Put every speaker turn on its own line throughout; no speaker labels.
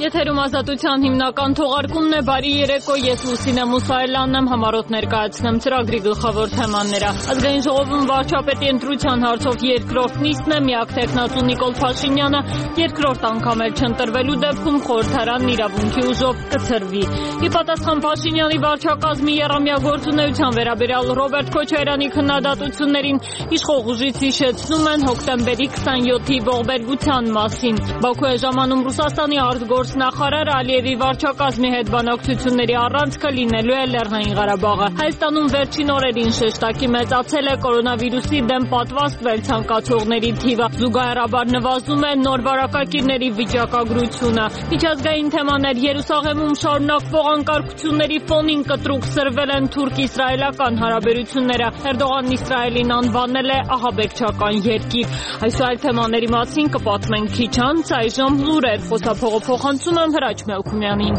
Եթերում ազատության հիմնական թողարկումն է, բարի երեկո, ես Լուսինե Մուսայելյանն եմ, համառոտ ներկայացնեմ ծրագրի գլխավոր թեմաները։ Ազգային ժողովում վարչապետի ընտրության հարցով երկրորդ նիստն է, միակ թեկնածու Նիկոլ Փաշինյանը երկրորդ անգամ էլ չընտրվելու դեպքում խորհրդարանն իրավունքի ուժով կցրվի։ Ի պատասխան Փաշինյանի վարչակազմի եռամյա գործունեության վերաբերյալ Ռոբերտ Քոչարյանի քննադատություններին իշխող ուժից հիշեցնում են հոկտեմբերի 27-ի ողբերգության մասին։ Բաքու է ժամանում Ռուսաստանի արտգործնախարար Ալիևի վարչակազմի հետ բանակցությունների առանցքը լինելու է Լեռնային Ղարաբաղը։ Հայաստանում վերջին օրերին շեշտակի մեծացել է կորոնավիրուսի դեմ պատվաստվել ցանկացողների թիվը։ Զուգահեռաբար նվազում է նոր վարակակիրների վիճակագրությունը։ Միջազգային թեմաներ Երուսաղեմում շարունակվող անկարգությունների ֆոնին կտրուկ սրվել են թուրք-իսրայելական հարաբերությունները։ Էրդողանն Իսրայելին անվանել է ահաբեկչական երկիր։ Այս այլ թեմաների մասին կպատմենք քիչ անց, այժմ լուրեր, խոսափողը փոխանցում եմ Հրաչ Մելքումյանին։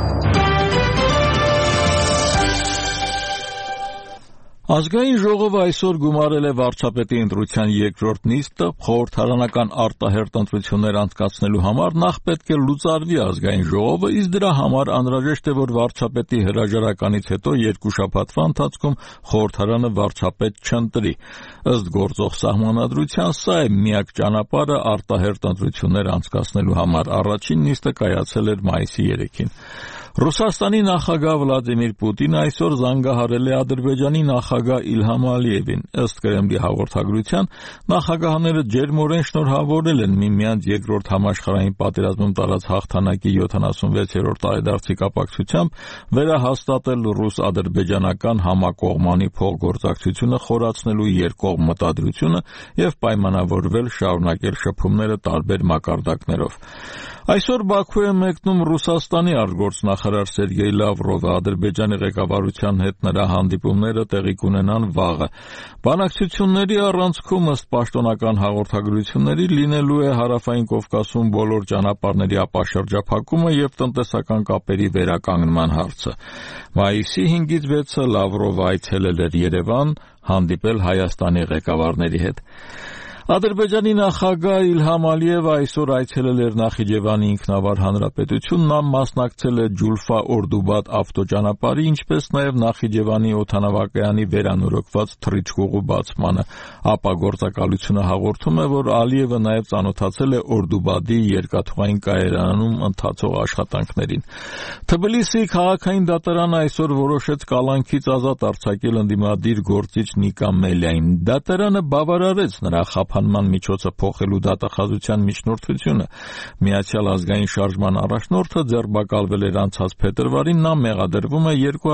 Ազգային ժողովը այսօր գումարել է վարչապետի ընտրության երկրորդ նիստը, խորհրդարանական արտահերթ ընտրություններ անցկացնելու համար նախ պետք է լուծարվի ազգային ժողովը, իսկ դրա համար անհրաժեշտ է, որ վարչապետի հրաժարականից հետո երկու շաբաթվա ընթացքում խորհրդարանը վարչապետ չընտրի։ Ըստ գործող սահմանադրության սա է միակ ճանապարհը արտահերթ ընտրություններ անցկացնելու համար։ Առաջին նիստը կայացել էր մայիսի 3-ին։ Ռուսաստանի նախագահ Վլադիմիր Պուտինը այսօր զանգահարել է Ադրբեջանի նախագահ Իլհամ Ալիևին։ Ըստ Կրեմլի հաղորդագրության, նախագահները ջերմորեն շնորհավորել են միմյանց երկրորդ համաշխարհային պատերազմում տարած հաղթանակի 76-րդ տարեդարձի կապակցությամբ վերահաստատել ռուս-ադրբեջանական համակողմանի փոխգործակցությունը խորացնելու երկկողմ մտադրությունը եւ պայմանավորվել շարունակել շփումները տարբեր մակարդակներով։ Այսօր Բաքու է մեկնում Ռուսաստանի արտգործնախարար Սերգեյ Լավրովը, Ադրբեջանի ղեկավարության հետ նրա հանդիպումները տեղի կունենան վաղը։ Բանակցությունների առանցքում ըստ պաշտոնական հաղորդագրությունների լինելու է Հարավային Կովկասում բոլոր ճանապարհների ապաշրջափակումը եւ տնտեսական կապերի վերականգնման հարցը։ Մայիսի 5-ից 6-ը Լավրովը այցելել էր Երևան, հանդիպել Հայաստանի ղեկավարների հետ։ Ադրբեջանի նախագահ Իլհամ Ալիևը այսօր այցելել էր Նախիջևանի ինքնավար հանրապետություն, նա մասնակցել է Ջուլֆա-Օրդուբադ ավտոճանապարհի, ինչպես նաև Նախիջևանի օդանավակայանի վերանորոգված թռիչքուղու բացմանը։ ԱՊԱ գործակալությունը հաղորդում է, որ Ալիևը նաև ծանոթացել է Օրդուբադի երկաթուղային կայարանում ընթացող աշխատանքներին։ Թբիլիսիի քաղաքային դատարանը այսօր որոշեց կալանքից ազատ արձակել ընդդիմադիր գործիչ Նիկա Մելիային։ Դատարանը բավարարեց նրա խափանման միջոցը փոխելու դատախազության միջնորդությունը։ Միացյալ ազգային շարժման առաջնորդը ձերբակալվել էր անցած փետրվարին, նա մեղադրվում է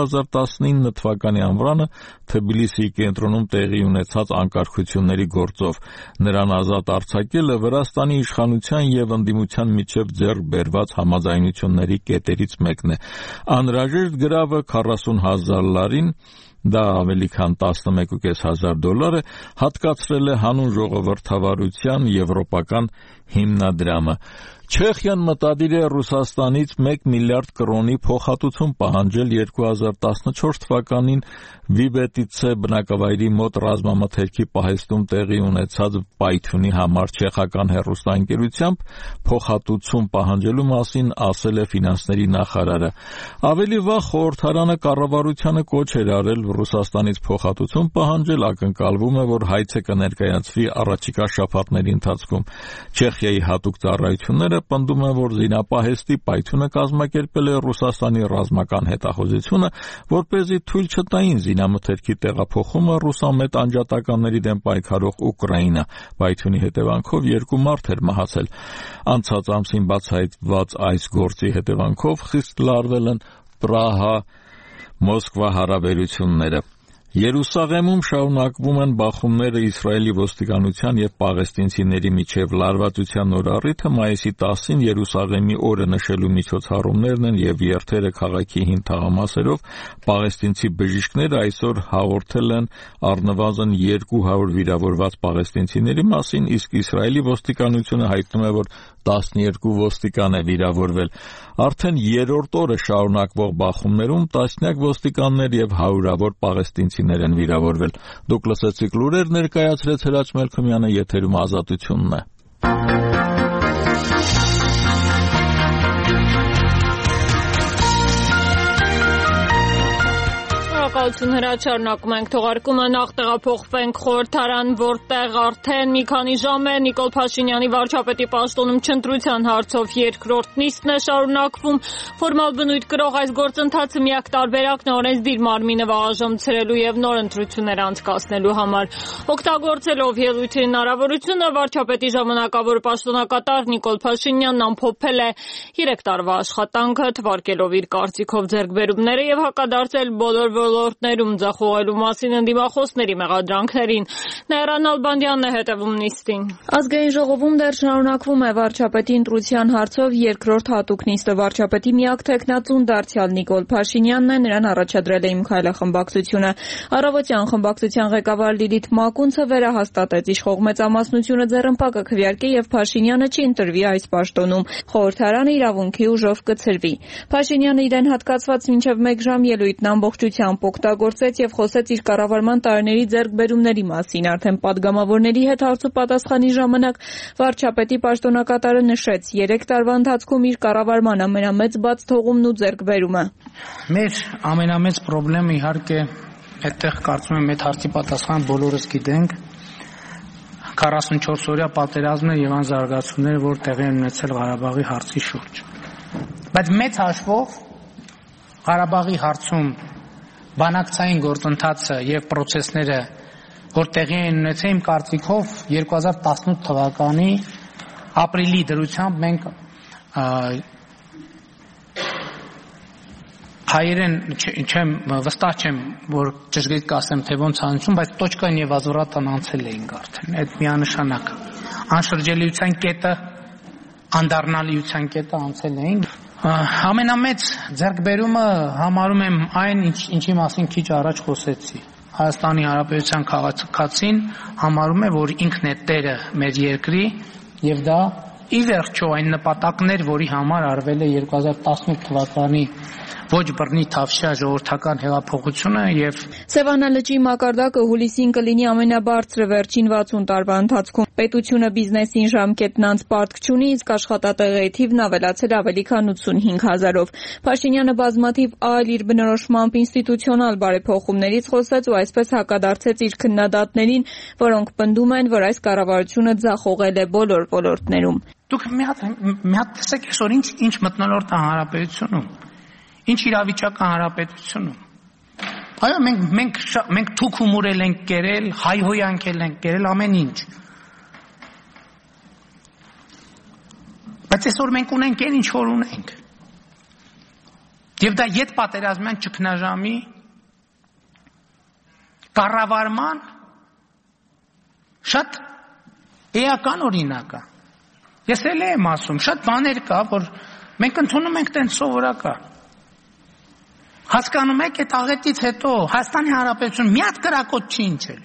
2019 թվականի ամռանը Թբիլիսիի կենտրոնում տեղի ունեցած անկարգությունների գործով։ Նրան ազատ արձակելը Վրաստանի իշխանության եւ ընդդիմության միջև ձեռք բերված համաձայնությունների կետերից մեկն է։ Անհրաժեշտ գրավը 40,000 լարին, դա ավելի քան $11,500 է, հատկացրել է հանուն ժողովրդավարության եվրոպական հիմնադրամը։ Չեխիան մտադիր է Ռուսաստանից 1 միլիարդ կրոնի փոխհատուցում պահանջել 2014 թվականին Վիբետիցե բնակավայրի մոտ ռազմամթերքի պահեստում տեղի ունեցած պայթյունի համար չեխական հեռուստաընկերությամբ փոխհատուցում պահանջելու մասին ասել է ֆինանսների նախարարը։ Ավելի վաղ խորհրդարանը կառավարությանը կոչ էր արել Ռուսաստանից փոխհատուցում պահանջել, ակնկալվում է, որ հայցը կներկայացվի առաջիկա շաբաթների ընթացքում։ Չեխիայի հատուկ ծառայությունները պնդում են, որ զինապահեստի պայթյունը կազմակերպել է Ռուսաստանի ռազմական հետախուզությունը, որպեսզի թույլ չտային զինամթերքի տեղափոխումը ռուսամետ անջատականների դեմ պայքարող Ուկրաինա։ Պայթյունի հետևանքով 2 մարդ էր մահացել։ Անցած ամսին բացահայտված այս գործի հետևանքով խիստ լարվել են Պրահա-Մոսկվա հարաբերությունները։ Երուսաղեմում շարունակվում են բախումները Իսրայելի ոստիկանության եւ պաղեստինցիների միջև։ Լարվածության նոր առիթը մայիսի 10-ին Երուսաղեմի օրը նշելու միջոցառումներն են եւ երթերը քաղաքի հին թաղամասերով։ Պաղեստինցի բժիշկները այսօր հաղորդել են առնվազն 200 վիրավորված պաղեստինցիների մասին, իսկ Իսրայելի ոստիկանությունը հայտնում է, որ 12 ոստիկան է վիրավորվել։ Արդեն երրորդ օրը շարունակվող բախումներում տասնյակ ոստիկաններ եւ հարյուրավոր պաղեստինցիներ են վիրավորվել։ Դուք լսեցիք լուրեր, ներկայացրեց Հրաչ Մելքումյանը, եթերում Ազատությունն է։
Շնորհակալություն հրաչարնակում ենք թողարկումը, նախ տեղափոխվենք խորհրդարան, որտեղ արդեն մի քանի ժամ է Նիկոլ Փաշինյանի վարչապետի պաշտոնում չընտրության հարցով երկրորդ նիստն է շարունակվում։ Ֆորմալ բնույթ կրող այս գործընթացը միակ տարբերակն է օրենսդիր մարմինը վաղաժամցրելու եւ նոր ընտրություններ անցկացնելու համար։ Օգտագործելով ելույթի հնարավորությունը վարչապետի ժամանակավոր պաշտոնակատար Նիկոլ Փաշինյանն ամփոփել է 3 տարվա աշխատանքը, թվարկելով իր կարծիքով ձեռքբերումները եւ հակադարձել բոլոր ոլորտներում ձախողելու մասին ընդդիմախոսների մեղադրանքներին։ Նաիրա Նալբանդյանն է հետևում նիստին։
Ազգային ժողովում դեռ շարունակվում է վարչապետի ընտրության հարցով երկրորդ հատուկ նիստը։ Վարչապետի միակ թեկնածուն դարձյալ Նիկոլ Փաշինյանն է, նրան առաջադրել է Իմ Քայլը խմբակցությունը։ Առավոտյան խմբակցության ղեկավար Լիլիթ Մակունցը վերահաստատեց իշխող մեծամասնությունը ձեռնպակը քվեարկե եւ Փաշինյանը չի ընտրվի այս պաշտոնում։ Խորհրդարանը իրավունքի ուժով կցրվի։ Փաշինյանը իրեն հատկացված մինչև 1 ժամ ելույթն ամբողջությամբ օգտագործեց եւ խոսեց իր կառավարման տարիների ձեռքբերումների մասին։ Արդեն падգամավորների հետ հարցուպատասխանի ժամանակ վարչապետի պաշտոնակատարը նշեց 3 տարվա ընթացքում իր կառավարման ամենամեծ բաց թողումն ու ձեռքբերումը։
Մեր ամենամեծ խնդրեմը իհարկե այդտեղ կարծում եմ այդ հարցի պատասխան բոլորս գիտենք 44-օրյա պատերազմը եւ անզարգացումները, որ տեղի են ունեցել Ղարաբաղի հարցի շուրջ։ Բայց մեծ հաշվով Ղարաբաղի հարցում բանակցային գործընթացը եւ process-ները, որ տեղի են ունեցել, իմ կարծիքով 2018 թվականի ապրիլի դրությամբ մենք հայերեն վստահ չեմ, որ ճշգրիտ կասեմ, թե ոնց անցում, բայց տոչկան եւ ազորատան անցել էինք արդեն։ Այդ միանշանակ անշրջելիության կետը, անդառնալիության կետը անցել էինք։ Ամենամեծ ձեռքբերումը համարում եմ այն, ինչի մասին քիչ առաջ խոսեցի։ Հայաստանի Հանրապետության քաղաքացին համարում է, որ ինքն է տերը մեր երկրի եւ դա ի վերջո այն նպատակներ, որի համար արվել է 2018 թվականի ոչ բռնի թավշյա ժողովրդական հեղափոխությունը եւ
Սևանա լճի մակարդակը հուլիսին կլինի ամենաբարձրը վերջին 60 տարվա ընթացքում։ Պետությունը բիզնեսին ժամկետն անց պարտք չունի, իսկ աշխատատեղերի թիվն ավելացել ավելի քան 85,000-ով։ Փաշինյանը բազմաթիվ այլ իր բնորոշմամբ ինստիտուցիոնալ բարեփոխումներից խոսեց ու այսպես հակադարձեց իր քննադատներին, որոնք պնդում են, որ այս կառավարությունը ձախողել է բոլոր ոլորտներում։
Դուք մի հատ տեսեք, այսօր ինչ մթնոլորտ է հանրապետությունում։ Ինչ իրավիճակ է հանրապետությունում։ Այո, մենք թուք ու մուրել ենք կերել, հայհոյանքել ենք կերել ամեն ինչ։ Բայց այսօր մենք ունենք այն ինչ որ ունենք։ Եվ դա յետ պատերազմյան ճգնաժամի կառավարման շատ էական օրինակ է։ Ես էլ եմ ասում, շատ բաներ կա, որ մենք ընդունում ենք տենց սովորական։ Հասկանում եք, այդ աղետից հետո Հայաստանի Հանրապետություն մի հատ կրակոտ չի ընչել։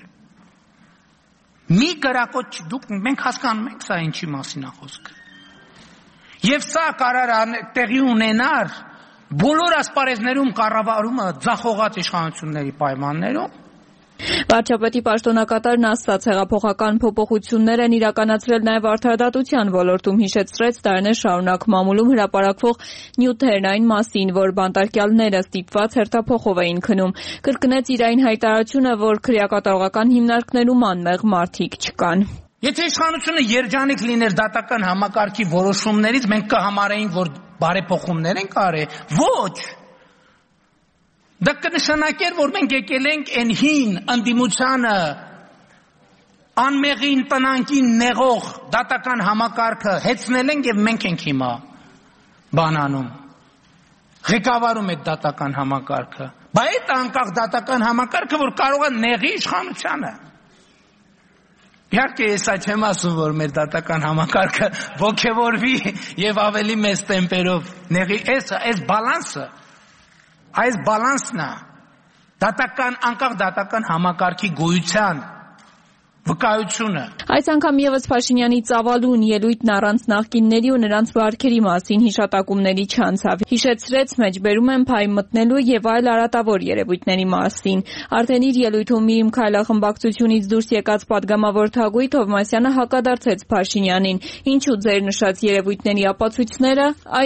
Մի կրակոտ մենք հասկանում ենք սա ինչի մասին է խոսքը։ Եվ սա կարող է տեղի ունենար բոլոր ասպարեզներում կառավարումը ձախողած իշխանությունների պայմաններում։
Վարչապետի պաշտոնակատարն ասաց, հեղափոխական փոփոխություններ են իրականացրել նաև արդարադատության ոլորտում, հիշեցրեց տարիներ շարունակ մամուլում հրապարակվող նյութերն այն մասին, որ բանտարկյալները ստիպված հերթափոխով էին քնում։ Կրկնեց իր այն հայտարարությունը, որ քրեակատարողական հիմնարկներում անմեղ մարդիկ չկան։
Եթե իշխանությունը երջանիկ լիներ դատական համակարգի որոշումներից, մենք կհամարեինք, որ բարեփոխումներ են արել։ Ոչ։ Դա կնշանակեր, որ մենք եկել ենք այն հին ընդդիմությանը անմեղին տնանքին նեղող դատական համակարգը հեծնել ենք եւ մենք ենք հիմա բանանում ղեկավարում այդ դատական համակարգը։ Բայց այդ անկախ դատական համակարգը, որ կարող է նեղի իշխանությանը։ Իհարկե ես չեմ ասում, որ մեր դատական համակարգը ոգևորվի եւ ավելի մեծ տեմպերով նեղի այս բալանսը այս բալանսն է անկախ դատական համակարգի գոյության վկայությունը։
Այս անգամ եւս Փաշինյանի ծավալուն ելույթն առանց նախկինների ու նրանց վարքերի մասին հիշատակումների չանցավ։ Հիշեցրեց մեջբերում են փայ մտնելու եւ այլ արատավոր երևույթների մասին։ Արդեն իր ելույթում Իմ Քայլը խմբակցությունից դուրս եկած падգամավոր Թագուհի Թովմասյանը հակադարձեց Փաշինյանին։ Ինչու ձեր նշած երևույթների ապացույցները այս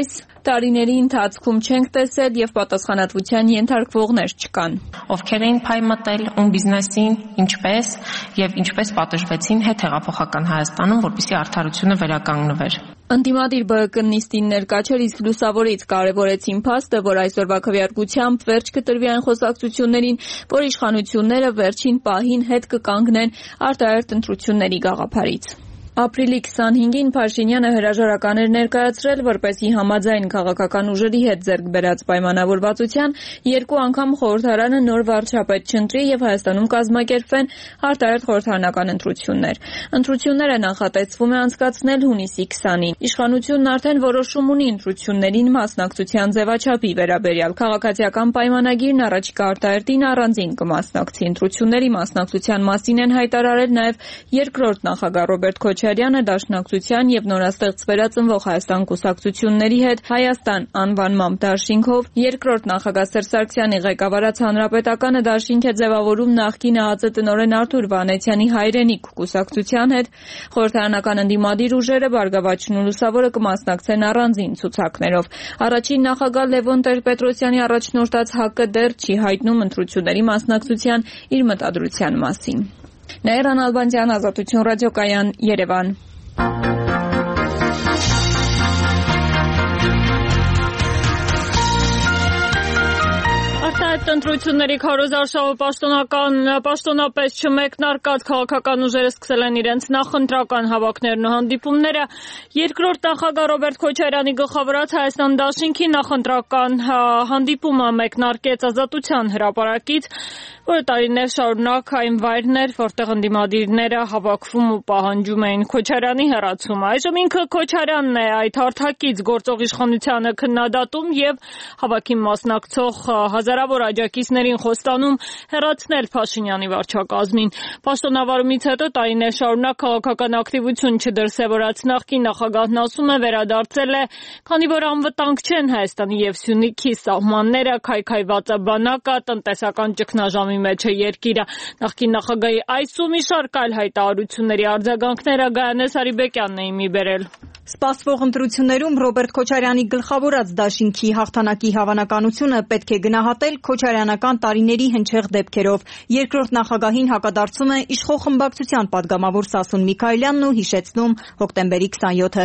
տարիների ընթացքում չենք տեսել եւ պատասխանատվության ենթարկվողներ չկան։
Ովքեր էին փայմատել ում բիզնեսին, ինչպես եւ ինչպես պատժվեցին հետհեղափոխական Հայաստանում, որպեսզի արդարությունը վերականգնվեր։
Ընդդիմադիր ԲՀԿ նիստին ներկա չէր, իսկ լուսավորից կարևորեցին փաստը, որ այսօրվա քվեարկությամբ վերջ կտրվի այն խոսակցություններին, որ իշխանությունները վերջին պահին հետ կկանգնեն արտահերթ ընտրությունների գաղափարից։ Ապրիլի 25-ին Փաշինյանը հրաժարական էր ներկայացրել, որպեսզի համաձայն քաղաքական ուժերի հետ ձեռք բերած պայմանավորվածության երկու անգամ խորհրդարանը նոր վարչապետ չընտրի եւ Հայաստանում կազմակերպվեն արտահերթ խորհրդարանական ընտրություններ։ Ընտրությունները նախատեսվում է անցկացնել հունիսի 20-ին։ Իշխանությունն արդեն որոշում ունի ընտրություններին մասնակցության ձևաչափի վերաբերյալ։ Քաղաքացիական պայմանագիրն առաջիկա արտահերթին առանձին կմասնակցի։ Ընտրությունների մասնակցության մասին են հայտարարել նաեւ երկրորդ նախագահ Ռոբերտ Քոչարյանը, Դաշնակցության եւ նորաստեղծ Վերածնվող Հայաստան կուսակցությունների հետ Հայաստան անվանմամբ դաշինքով, երկրորդ նախագահ Սերժ Սարգսյանի ղեկավարած Հանրապետականը դաշինք է ձևավորում նախկին ԱԱԾ տնօրեն Արթուր Վանեցյանի հայրենիք կուսակցության հետ։ Խորհրդարանական ընդդիմադիր ուժերը Բարգավաճն ու Լուսավորը կմասնակցեն առանձին ցուցակներով։ Առաջին նախագահ Լևոն Տեր-Պետրոսյանի առաջնորդած ՀԱԿ-ը դեռ չի հայտնում ընտրությունների մասնակցության իր մտադրության մասին։ Նաիրա Նալբանդյան, Ազատություն ռադիոկայան, Երևան։
Արտահերթ ընտրությունների քարոզարշավը պաշտոնապես չմեկնարկած քաղաքական ուժերը սկսել են իրենց նախընտրական հավաքներն ու հանդիպումները։ Երկրորդ նախագահ Ռոբերտ Քոչարյանի գլխավորած Հայաստան դաշինքի նախընտրական հանդիպումը մեկնարկեց Ազատության հրապարակից, որը տարիներ շարունակ այն վայրն էր, որտեղ ընդդիմադիրները հավաքվում ու պահանջում էին Քոչարյանի հեռացումը։ Այժմ ինքը Քոչարյանն է այդ հարթակից գործող իշխանությանը քննադատում եւ հավաքին մասնակցող հազարավոր աջակիցներին խոստանում հեռացնել Փաշինյանի վարչակազմին։ Պաշտոնավարումից հետո տարիներ շարունակ քաղաքական ակտիվություն չդրսևորած նախկին նախագահն ասում է վերադարձել է, քանի որ անվտանգ չեն Հայաստանի եւ Սյունիքի սահմանները, քայքայված է բանակը, տնտեսական ճգնաժամի մեջ է երկիրը։ Նախկին նախագահի այս ու մի շարք այլ հայտարարությունների արձագանքները Գայանե Սարիբեկյանն էին մի բերել։
Սպասվող ընտրություններում Ռոբերտ Քոչարյանի գլխավորած դաշինքի հաղթանակի հավանականությունը պետք է գնահատել քոչարյանական տարիների հնչեղ դեպքերով։ Երկրորդ նախագահին հակադարձում է իշխող խմբակցության падգամավոր Սասուն Միքայելյանն ու հիշեցնում հոկտեմբերի 27-ը։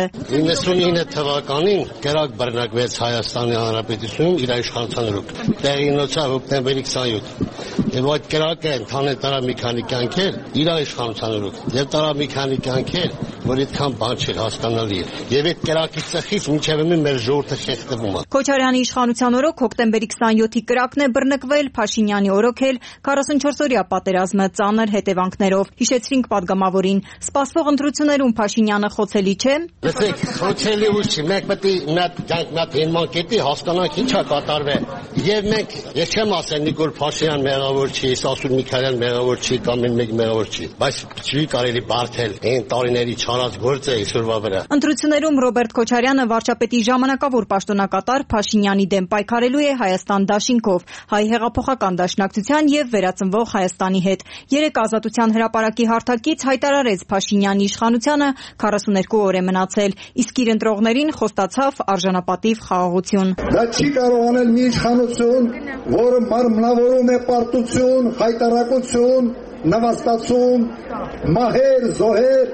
99 թվականին կերակ բռնկվեց Հայաստանի Հանրապետությունում իր իշխանությանով։ Տեղի ունեցավ հոկտեմբերի 27։ Եվ այդ կերակը ընդհանրել տարա մի քանի կյանքեր իր իշխանությանով։ Եվ տարա մի քանի կյանքեր, որ այդքան բան չէր հասկանալի։ Եվ այդ կերակի ծխից մինչև մեր ժողովուրդը խեղդվում է։
Քոչարյանի իշխանության օրոք հոկտեմբերի 27-ի կրակն է բռնկվել, Փաշինյանի օրոք էլ 44-օրյա պատերազմը ծանր հետևանքներով։ Հիշեցրինք падգամավորին։ Սպասվող ընտրություններում Փաշինյանը խոցելի չէ։
Լսեք, խոցելի ու չի, մենք պետք է մի հատ կետի հասկանանք ինչա կատարվել։ Եվ մենք, ես չեմ ասել Նիկոլ Փաշինյան մեղավոր չի, Սասուն Միքայելյան մեղավոր չի կամ մեկ մեղավոր չի, բայց չի կարելի բարթել այն տարիների չարած գործը այսօրվա վրա։
Ընտրություններում Ռոբերտ Քոչարյանը վարչապետի ժամանակավոր պաշտոնակատար Փաշինյանի դեմ պայքարելու է Հայաստան դաշինքով, Հայ հեղափոխական դաշնակցության եւ Վերածնվող Հայաստանի հետ։ Երեք Ազատության հրապարակի հարթակից հայտարարեց Փաշինյանի իշխանությանը 42 օր է մնացել, իսկ իր ընտրողներին խոստացավ արժանապատիվ խաղաղություն։
Դա չի կարող անել մի իշխանություն, որը մարմնավորում է պարտություն, հայտարարություն, նվաստացում, մահեր, զոհեր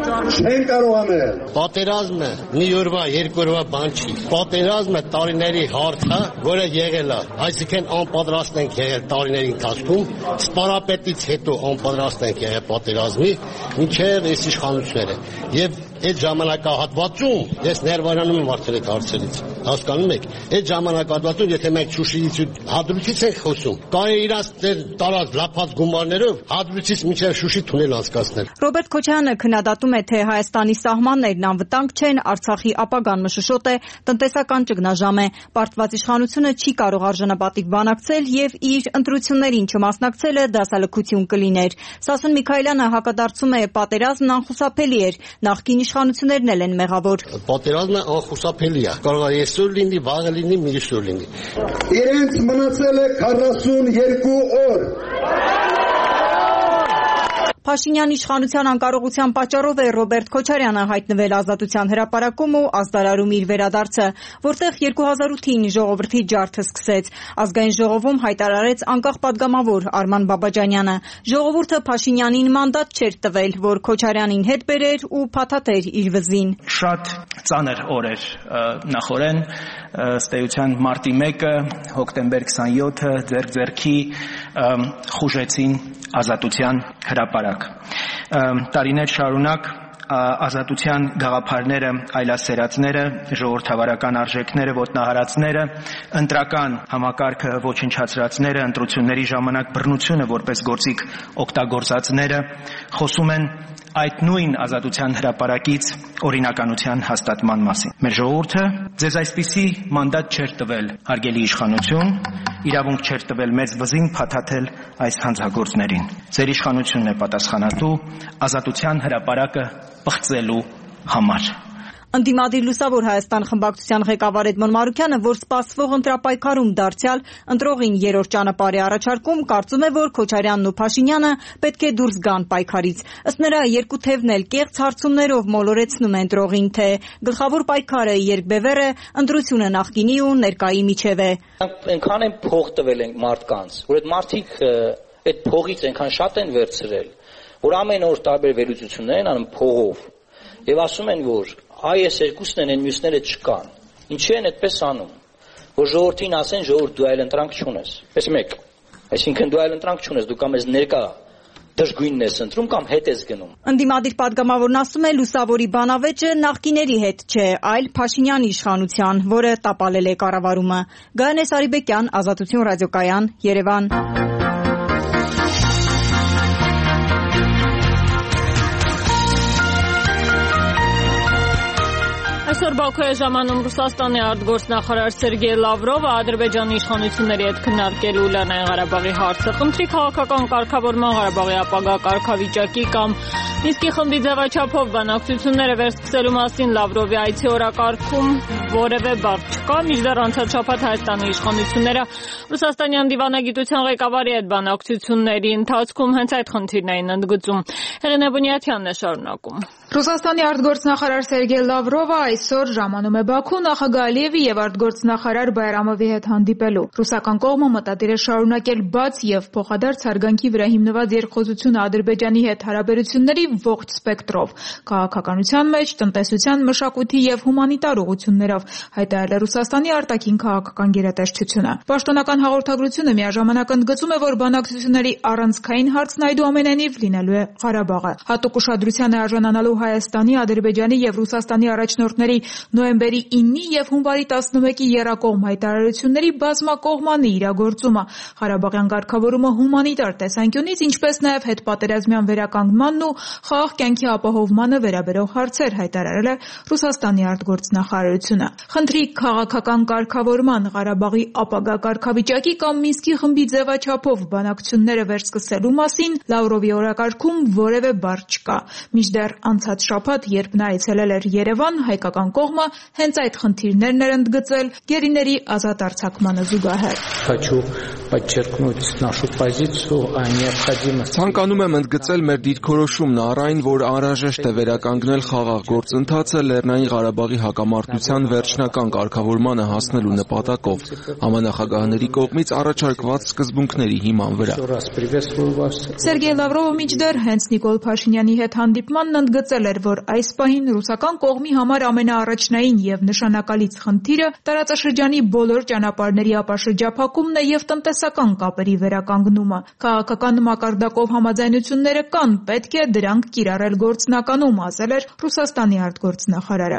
չեն կարող անել։
Պատերազմը մի օրվա, երկու օրվա բան չի։ Պատերազմը տարիների հարց է, որը եղել է։ Այսինքն անպատրաստ ենք եղել տարիների ընթացքում, սպարապետից հետո անպատրաստ ենք եղել պատերազմի, մինչև այս իշխանությունները։ Եվ այդ ժամանակահատվածում ես ներվարանում եմ արդեն այդ հարցերից։ Հասկանում եք, այդ ժամանակահատվածում եթե մենք Շուշիից Հադրութից ենք խոսում, կարելի իրաց տարած լափած գումարներով Հադրութից մինչև Շուշի թունել անցկացնել։
Ռոբերտ Քոչարյանը քննադատում է, թե Հայաստանի սահմաններն անվտանգ չեն, Արցախի ապագան մշուշոտ է, տնտեսական ճգնաժամ է, պարտված իշխանությունը չի կարող արժանապատիվ բանակցել եւ իր ընտրություններին չմասնակցելը դասալքություն կլիներ։ Սասուն Միքայելյանը հակադարձում է, պատերազմն անխուսափելի էր, նախկին իշխանություններն էլ են մեղավոր։
Պատերազմը անխուսափելի է, կարող է այսօր լինի, վաղը լինի, մյուսօր լինի։
Իրենց մնացել է 42 օր։
Փաշինյանի իշխանության անկարողության պատճառով է Ռոբերտ Քոչարյանը հայտնվել Ազատության հրապարակում ու ազդարարում իր վերադարձը, որտեղ 2008-ին ժողովրդի ջարդը սկսեց։ Ազգային ժողովում հայտարարեց անկախ падգամավոր Արման Բաբաջանյանը։ Ժողովուրդը Փաշինյանին մանդատ չէր տվել, որ Քոչարյանին հետ բերեր ու փաթաթեր իր վզին։
Շատ ծանր օր էր նախորեն, ըստ էության մարտի 1-ը, հոկտեմբեր 27-ը ձեռք-ձեռքի խուժեցին Ազատության հրապարակ։ Տարիներ շարունակ Ազատության գաղափարները, այլասերածները, ժողովրդավարական արժեքները ոտնահարածները, ընտրական համակարգը ոչնչացրածները, ընտրությունների ժամանակ բռնությունը որպես գործիք օգտագործածները խոսում են այդ նույն Ազատության հրապարակից օրինականության հաստատման մասին։ Մեր ժողովուրդը ձեզ այսպիսի մանդատ չէր տվել, հարգելի իշխանություն, իրավունք չէր տվել մեծ վզին փաթաթել այս հանցագործներին։ Ձեր իշխանությունն է պատասխանատու Ազատության հրապարակը պղծելու համար։
Ընդդիմադիր Լուսավոր Հայաստան խմբակցության ղեկավար Էդմոն Մարուկյանը, որ սպասվող ընտրապայքարում դարձյալ ընտրողին երրորդ ճանապարհ է առաջարկում, կարծում է, որ Քոչարյանն ու Փաշինյանը պետք է դուրս գան պայքարից։ Ըստ նրա, երկու թևն էլ կեղծ հարցումներով մոլորեցնում են ընտրողին, թե գլխավոր պայքարը երկբևեռ է, ընտրությունը նախկինի ու ներկայի միջև է։
Այնքան են փող տվել են մարդկանց, որ այդ մարդիկ այդ փողից այնքան շատ են վերցրել, որ ամեն օր տարբեր վերլուծություններ են անում փողով եւ ասում են, որ այս երկուսն են, այն մյուսները չկան։ Ինչի են այդպես անում, որ ժողովրդին ասեն, ժողովուրդ դու այլ ընտրանք չունես։ Պես մեկ, այսինքն դու այլ ընտրանք չունես, դու կամ ես ներկա դժգույնն ես ընտրում կամ հետ ես գնում։
Ընդդիմադիր падգամավորն ասում է, Լուսավորի բանավեճը նախկիների հետ չէ, այլ Փաշինյանի իշխանության, որը տապալել է կառավարումը։ Գայանե Սարիբեկյան, Ազատություն ռադիոկայան, Երևան։
Այսօր Բաքու է ժամանում Ռուսաստանի արտգործնախարար Սերգեյ Լավրովը Ադրբեջանի իշխանությունների հետ քննարկելու Լեռնային Ղարաբաղի հարցը, խնդրի քաղաքական կարգավորման, Ղարաբաղի ապագա կարգավիճակի կամ Մինսկի խմբի ձևաչափով բանակցությունները վերսկսելու մասին Լավրովի այցի օրակարգում որևէ բառ չկա, մինչդեռ անցած շաբաթ Հայաստանի իշխանությունները Ռուսաստանյան դիվանագիտության ղեկավարի հետ բանակցությունների ընթացքում հենց այդ խնդիրն էին ընդգծում։ Հեղինե Բունյաթյանն է շարունակում։
Ռուսաստանի արտգործնախարար Սերգեյ Լավրովը այսօր ժամանում է Բաքու նախագահ Ալիևի եւ արտգործնախարար Բայրամովի հետ հանդիպելու։ Ռուսական կողմը մտադիր է շարունակել բաց եւ փոխադարձ հարգանքի վրա հիմնված երկխոսությունը Ադրբեջանի հետ հարաբերությունների ողջ սպեկտրով, քաղաքականության մեջ, տնտեսության, մշակույթի եւ հումանիտար ուղղություններով, հայտարարել է Ռուսաստանի արտաքին քաղաքական գերատեսչությունը։ Պաշտոնական հաղորդագրությունը միաժամանակ ընդգծում է, որ բանակցությունների առանցքային հարցն այդուամենայնիվ լինելու է Ղարաբաղը։ Հատուկ ուշադրության է արժանանալու Հայաստանի, Ադրբեջանի եւ Ռուսաստանի առաջնորդների նոյեմբերի 9-ի եւ հունվարի 11-ի եռակողմ հայտարարությունների բազմակողմանի իրագործումը, Ղարաբաղյան կարգավորումը հումանիտար տեսանկյունից, ինչպես նաեւ հետպատերազմյան վերականգնմանն ու խաղաղ կյանքի ապահովմանը վերաբերող հարցեր, հայտարարել է Ռուսաստանի արտգործնախարարությունը։ Խնդրի քաղաքական կարգավորման, Ղարաբաղի ապագա կարգավիճակի կամ Մինսկի խմբի ձևաչափով բանակցությունները վերսկսելու մասին Լավրովի օրակարգում որևէ բառ չկա։ Մինչդեռ անցած շաբաթ, երբ նա այցելել էր Երևան, հայկական կողմը հենց այդ խնդիրներն էր ընդգծել գերիների ազատ արձակմանը զուգահեռ։
Ցանկանում եմ ընդգծել մեր դիրքորոշումն առ այն, որ անհրաժեշտ է վերականգնել խաղաղ գործընթացը Լեռնային Ղարաբաղի հակամարտության վերջնական կարգավորմանը հասնելու նպատակով համանախագահների կողմից առաջարկված սկզբունքների հիման վրա։
Սերգեյ Լավրովը մինչդեռ հենց Նիկոլ Փաշինյանի հետ հանդիպմանն ընդգծել էր, որ այս պահին ռուսական կողմի համար ամենաառաջնային եւ նշանակալից խնդիրը տարածաշրջանի բոլոր ճանապարհների ապաշրջափակումն է եւ տնտեսական կապերի վերականգնումը։ Քաղաքական մակարդակով համաձայնությունները կան, պետք է դրանք կիրառել գործնականում, ասել էր Ռուսաստանի արտգործնախարարը։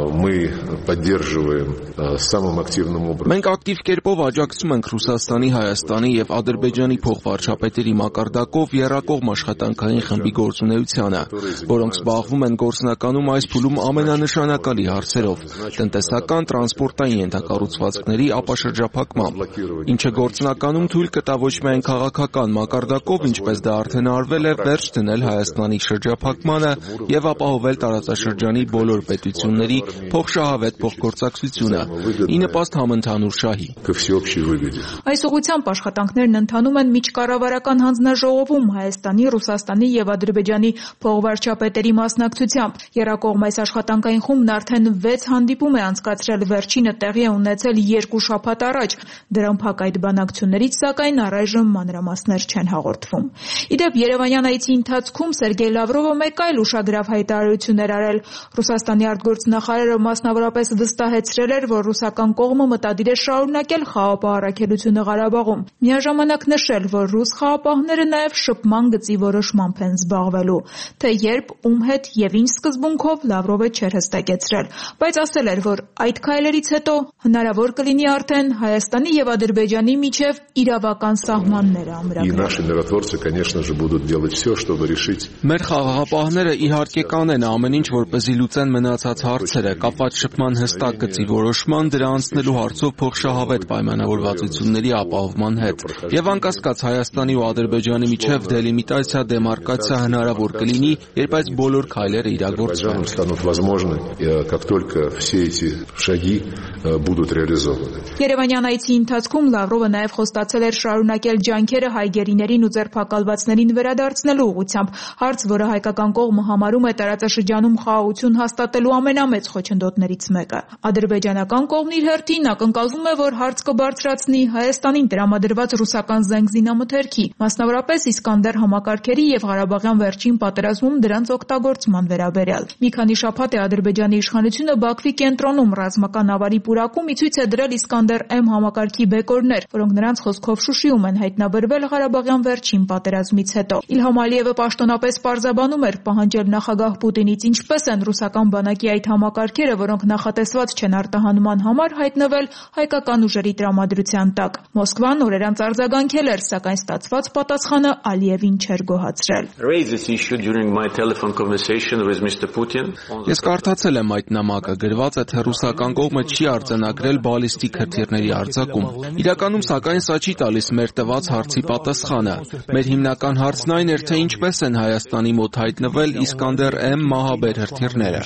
Մենք ակտիվ կերպով աջակցում ենք Ռուսաստանի, Հայաստանի եւ Ադրբեջանի փոխվարչապետերի մակարդակով եռակողմ աշխատանքային խմբի գործունեությանը, որոնք զբաղվում են գործնականում այս փուլում ամենանշանակալի հարցերով՝ տնտեսական, տրանսպորտային ենթակառուցվածքների ապաշրջափակմամբ, ինչը գործնականում թույլ կտա ոչ միայն քաղաքական մակարդակով, ինչպես դա արդեն արվել է, վերջ դնել Հայաստանի շրջափակմանը եւ ապահովել տարածաշրջանի բոլոր պետությունների փոխշահավետ փոխգործակցությունը՝ ի նպաստ համընդհանուր շահի։
Այս ուղղությամբ աշխատանքներն ընթանում են միջկառավարական հանձնաժողովում Հայաստանի, Ռուսաստանի եւ Ադրբեջանի փոխվարչապետերի մասնակցությամբ։ Եռակողմ այս աշխատանքային խումբն արդեն 6 հանդիպում է անցկացրել, վերջինը տեղի է ունեցել 2 շաբաթ առաջ։ Դրան փակ այդ բանակցություններից, սակայն առայժմ մանրամասներ չեն հաղորդվում։ Իդեպ Երևանյան այցի ընթացքում Սերգեյ Լավրովը մեկ այլ ուշագրավ հայտարարություններ արել։ Ռուսաստանի արտգործնախարարը մասնավորապես վստահեցրել էր, որ ռուսական կողմը մտադիր է շարունակել խաղաղ առաքելությունը Ղարաբաղում։ Միաժամանակ նշել, որ ռուս խաղապահները նաև շփման գծի որոշմամբ են զբաղվելու։ Թե երբ, ում հետ եւ ինչ սկզբունքով Լավրովը չէր հստակեցրել, բայց ասել էր, որ այդ քայլերից հետո հնարավոր կլինի արդեն Հայաստանի եւ Ադրբեջանի միջև իրավական սահմանները ամրագրել։
Մեր խաղաղապահները իհարկե կանեն ամեն ինչ, որպեսզի լուծեն մնացած հարցերը, կապված շփման հստակ գծի որոշման, դրա անցնելու հարցով փոխշահավետ պայմանավորվածությունների ապահովման հետ։ Եվ անկասկած Հայաստանի ու Ադրբեջանի միջև դելիմիտացիա, դեմարկացիա հնարավոր կլինի, երբ այս բոլոր քայլերը իրագործվեն։
Երևանյան այցի ընթացքում Լավրովը նաև խոստացել էր շարունակել ջանքերը հայ գերիներին ու ձերբակալվածներին վերադարձնելու ուղղությամբ, հարց, որը հայկական կողմը համարում է տարածաշրջանում խաղաղություն հաստատելու ամենամեծ խոչընդոտներից մեկը։ Ադրբեջանական կողմն իր հերթին ակնկալվում է, որ հարց կբարձրացնի Հայաստանին տրամադրված ռուսական զենքզինամթերքի, մասնավորապես Իսկանդեր համակարգերի եւ Ղարաբաղյան վերջին պատերազմում դրանց օգտագործման վերաբերյալ։ Մի քանի շաբաթ է Ադրբեջանի իշխանությունը Բաքվի կենտրոնում ռազմական ավարի պուրակում ի ցույց է դրել Իսկանդեր-M համակարգի բեկորներ, որոնք նրանց խոսքով Շուշիում են հայտնաբերվել Ղարաբաղյան վերջին պատերազմից հետո։ Իլհամ Ալիևը պաշտոնապես պարզաբանում էր, պահանջել նախագահ Պուտինից, ինչպես են ռուսական բանակի այդ համակարգերը, որոնք նախատեսված չեն արտահանման համար, հայտնվել հայկական ուժերի տրամադրության տակ։ Մոսկվան օրեր անց արձագանքել էր, սակայն ստացված պատասխանը Ալիևին չէր գոհացրել։
Ես կարդացել եմ այդ նամակը, գրված է, թե ռուսական կողմը չի արձանագրել բալիստիկ հրթիռների արձակում։ Իրականում, սակայն, սա չի տալիս մեր տված հարցի պատասխանը։ Մեր հիմնական հարցն այն էր, թե ինչպես են Հայաստանի մոտ հայտնվել Իսկանդեր-M մահաբեր հրթիռները։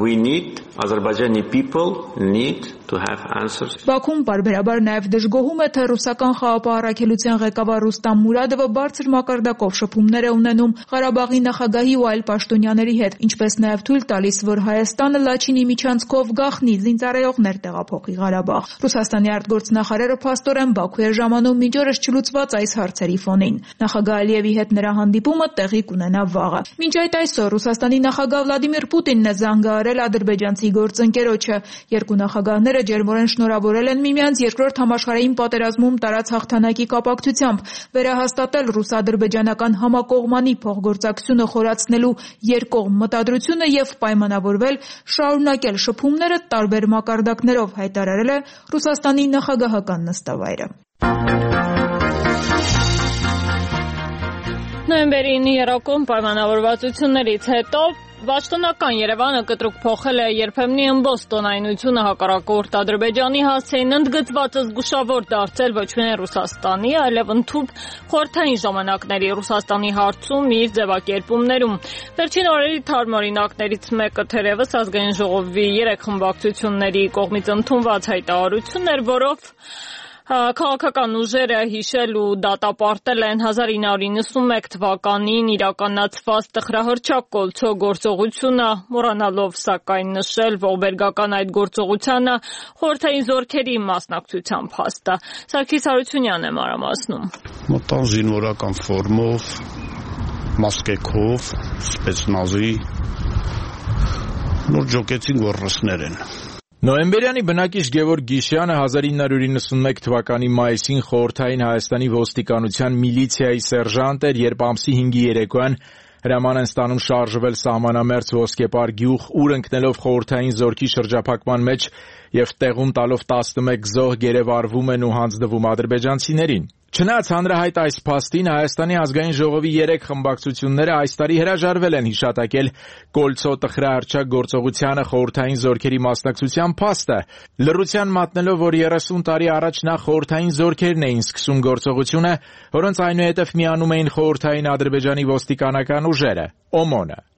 Բաքուն պարբերաբար նաև դժգոհում է, թե ռուսական խաղաղ առաքելության ղեկավար Ռուստամ Մուրադովը բարձր մակարդակով շփումներ է ունենում Ղարաբաղի նախագահի ու այլ պաշտոնյաների հետ, ինչպես նաև թույլ տալիս, որ Հայաստանը Լաչինի միջանցքով գաղտնի զինծառայողներ տեղափոխի Ղարաբաղ։ Ռուսաստանի արտգործնախարարը փաստորեն Բաքու է ժամանում միջօրս չլուծված այս հարցերի ֆոնին։ Նախագահ Ալիևի հետ նրա հանդիպումը տեղի կունենա վաղը։ Մինչ այդ այսօր Ռուսաստանի նախագահ Վլադիմիր Պուտինն է զանգահարել ադրբեջանցի գործընկերոջը։ Երկու նախագահները ջերմորեն շնորհավորել են միմյանց երկրորդ համաշխարհային պատերազմում տարած հաղթանակի կապակցությամբ, վերահաստատել ռուս-ադրբեջանական համակողմանի փոխգործակցությունը խորացնելու երկկողմ մտադրությունը եւ պայմանավորվել շարունակել շփումները տարբեր մակարդակներով, հայտարարել է Ռուսաստանի նախագահական նստավայրը։
Նոյեմբերի 9-ի եռակողմ պայմանավորվածություններից հետո Պաշտոնական Երևանը կտրուկ փոխել է երբեմնի ըմբոստ տոնայնությունը հակառակորդ Ադրբեջանի հասցեին ընդգծվածը զգուշավոր դարձել ոչ միայն Ռուսաստանի, այլև ընդհուպ խորհրդային ժամանակների Ռուսաստանի հարցում իր ձևակերպումներում։ Վերջին օրերի թարմ օրինակներից մեկը թերևս Ազգային ժողովի 3 խմբակցությունների կողմից ընդունված հայտարարությունն էր, որով քաղաքական ուժերը հիշել ու դատապարտել են 1991 թվականին իրականացված տխրահռչակ կոլցո գործողությունը, մոռանալով սակայն նշել ողբերգական այդ գործողությանը խորհրդային զորքերի մասնակցությամբ հաստա։ Սարգիս Հարությունյանն է մանրամասնում։
Մտան զինվորական ֆորմով, մասկեքով, սպեցնազի, նոր ջոկեցին, որ ռուսներ են։
Նոյեմբերյանի բնակիչ Գևորգ Գիշյանը 1991 թվականի մայիսին խորհրդային Հայաստանի ոստիկանության միլիցիայի սերժանտ էր, երբ ամսի 5-ի երեկոյան հրաման են ստանում շարժվել սահմանամերձ Ոսկեպար գյուղ, ուր ընկնելով խորհրդային զորքի շրջափակման մեջ եւ տեղում տալով 11 զոհ գերեվարվում են ու հանձնվում ադրբեջանցիներին։ Չնայած հանրահայտ այս փաստին, Հայաստանի ազգային ժողովի 3 խմբակցությունները այս տարի հրաժարվել են հիշատակել Կոլցո տխրահռչակ գործողությանը խորհրդային զորքերի մասնակցության փաստը, լռության մատնելով, որ 30 տարի առաջ նախ խորհրդային զորքերն էին սկսում գործողությունը, որոնց այնուհետև միանում էին խորհրդային Ադրբեջանի ոստիկանական ուժերը, ՕՄՕՆ-ը։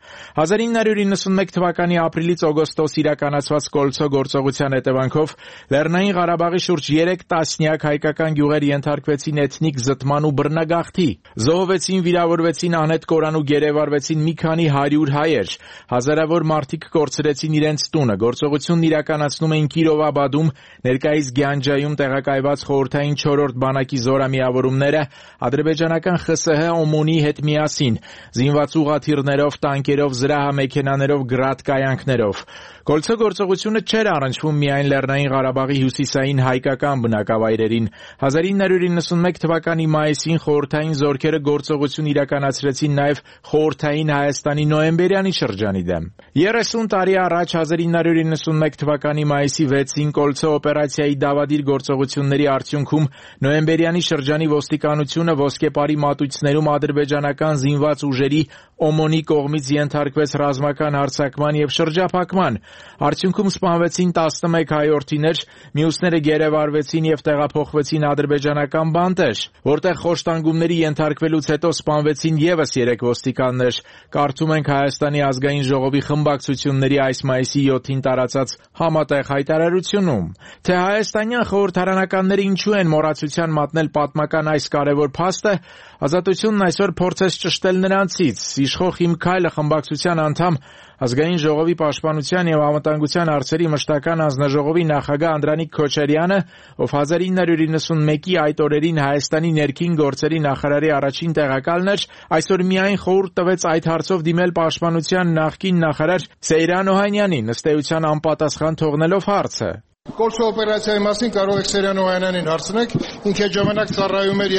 1991 թվականի ապրիլից օգոստոս իրականացված կոլցո գործողության հետևանքով Լեռնային Ղարաբաղի շուրջ 3 տասնյակ հայկական գյուղեր ենթարկվեցին էթնիկ զտման ու բռնագաղթի։ Զոհվեցին, վիրավորվեցին, անհետ կորան ու գերեվարվեցին մի քանի 100 հայեր։ Հազարավոր մարդիկ կորցրեցին իրենց տունը։ Գործողությունն իրականացնում էին Կիրովաբադում, ներկայիս Գյանջայում տեղակայված խորհրդային 4-րդ բանակի զորամիավորումները ադրբեջանական ԽՍՀ ՕՄՈՆ-ի հետ միասին, զինված ուղղաթիռներով, տանկերով, զրահամեքենաներով, գրադկայանքներով։ Կոլցո գործողությունը չէր առնչվում միայն Լեռնային Ղարաբաղի հյուսիսային հայկական բնակավայրերին։ 1991 թվականի մայիսին խորհրդային զորքերը գործողություն իրականացրեցին նաև խորհրդային Հայաստանի նոյեմբերյանի շրջանի դեմ։ 30 տարի առաջ 1991 թվականի մայիսի 6-ին կոլցո օպերացիայի դավադիր գործողությունների արդյունքում նոյեմբերյանի շրջանի ոստիկանությունը ոսկեպարի մատույցներում ադրբեջանական զինված ուժերի ՕՄՈՆ-ի կողմից ենթարկվեց ռազմական հարձակման եւ շրջափակման։ Արդյունքում սպանվեցին 11 հայորդիներ, մյուսները գերեվարվեցին եւ տեղափոխվեցին ադրբեջանական բանտեր, որտեղ խոշտանգումների ենթարկվելուց հետո սպանվեցին եւս 3 ոստիկաններ։ Կարդում ենք Հայաստանի ազգային ժողովի խմբակցությունների այս մայիսի 7-ին տարածած համատեղ հայտարարությունում, թե հայաստանյան խորհրդարանականները ինչու են մոռացության մատնել պատմական այս կարևոր փաստը, Ազատությունն այսօր փորձեց ճշտել նրանցից։ Իշխող Իմ քայլը խմբակցության անդամ, Ազգային ժողովի պաշտպանության եւ անվտանգության հարցերի մշտական անձնաժողովի նախագահ Անդրանիկ Քոչարյանը, ով 1991-ի այդ օրերին Հայաստանի ներքին գործերի նախարարի առաջին տեղակալն էր, այսօր միայն խորհուրդ տվեց այդ հարցով դիմել պաշտպանության նախկին նախարար Սեյրան Օհանյանին, ըստ էության անպատասխան թողնելով հարցը։
Կոլցո օպերացիայի մասին կարող եք Սեյրան Օհանյանին հարցնեք, ինքը ժամանակ ծառայում էր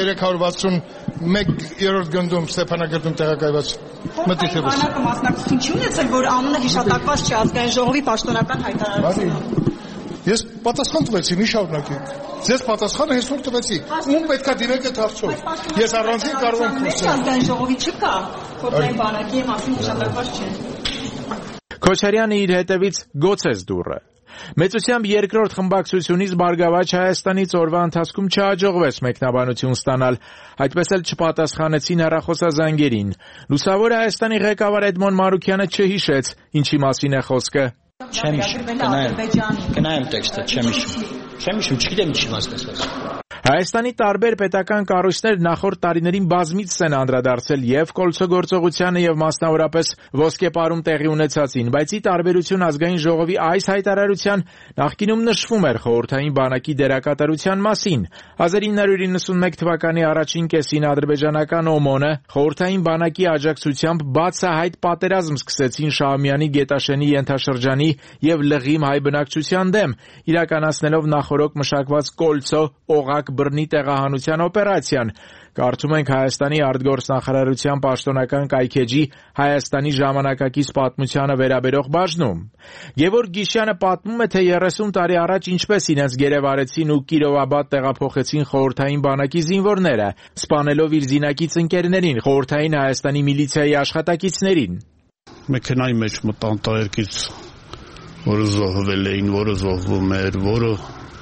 361-րդ գնդում Ստեփանագերտում տեղակայված։ Մտիկ է բաց։ Բանակը մասնակցություն չի ունեցել, որ անունը հիշատակված չի ազգային ժողովի պաշտոնական հայտարարությունում։ Ես պատասխան տվեցի, մի շարունակեք։ Ձեզ պատասխանը այսօր տվեցի։ Ում պետքա դիմեք այդ հարցով։ Ես առանձին կարող եմ խոսել։ Ազգային ժողովի չկա, խորհրդային բանակի մասին հիշատակված չէ։
Քոչարյանը իր հետևից գոցեց դուռը։ Մեծությամբ երկրորդ խմբակցությունից Բարգավաճ Հայաստանից օրվա ընթացքում չհաջողվեց մեկնաբանություն ստանալ, այդպես էլ չպատասխանեցին հեռախոսազանգերին։ Լուսավոր Հայաստանի ղեկավար Էդմոն Մարուքյանը չհիշեց, ինչի մասին է խոսքը։
Չեմ հիշում, կնայեմ տեքստը, չեմ հիշում, չգիտեմ ինչի մասին է խոսքը։
Հայաստանի տարբեր պետական կառույցներ նախորդ տարիներին բազմիցս են անդրադարձել եւ կոլցո գործողությանը եւ մասնավորապես ոսկեպարում տեղի ունեցածին, բայց ի տարբերություն ազգային ժողովի այս հայտարարության նախկինում նշվում էր խորհրդային բանակի դերակատարության մասին։ 1991 թվականի առաջին կեսին ադրբեջանական ՕՄՈՆ-ը խորհրդային բանակի աջակցությամբ բացահայտ պատերազմ սկսեցին Շահումյանի Գետաշենի ենթաշրջանի եւ Լղիմ հայ բնակչության դեմ, իրականացնելով նախորոք մշակված կոլցո օղակ բռնի տեղահանության օպերացիան։ Կարդում ենք Հայաստանի արտգործնախարարության պաշտոնական կայքեջի Հայաստանի ժամանակակից պատմությանը վերաբերող բաժնում։ Գևորգ Գիշյանը պատմում է, թե 30 տարի առաջ ինչպես իրենց գերեվարեցին ու Կիրովաբադ տեղափոխեցին խորհրդային բանակի զինվորները, սպանելով իր զինակից ընկերներին, խորհրդային Հայաստանի միլիցիայի աշխատակիցներին։
Մեքենայի մեջ մտան տղերքից, որը զոհվել էին, որը զոհվում էր, որը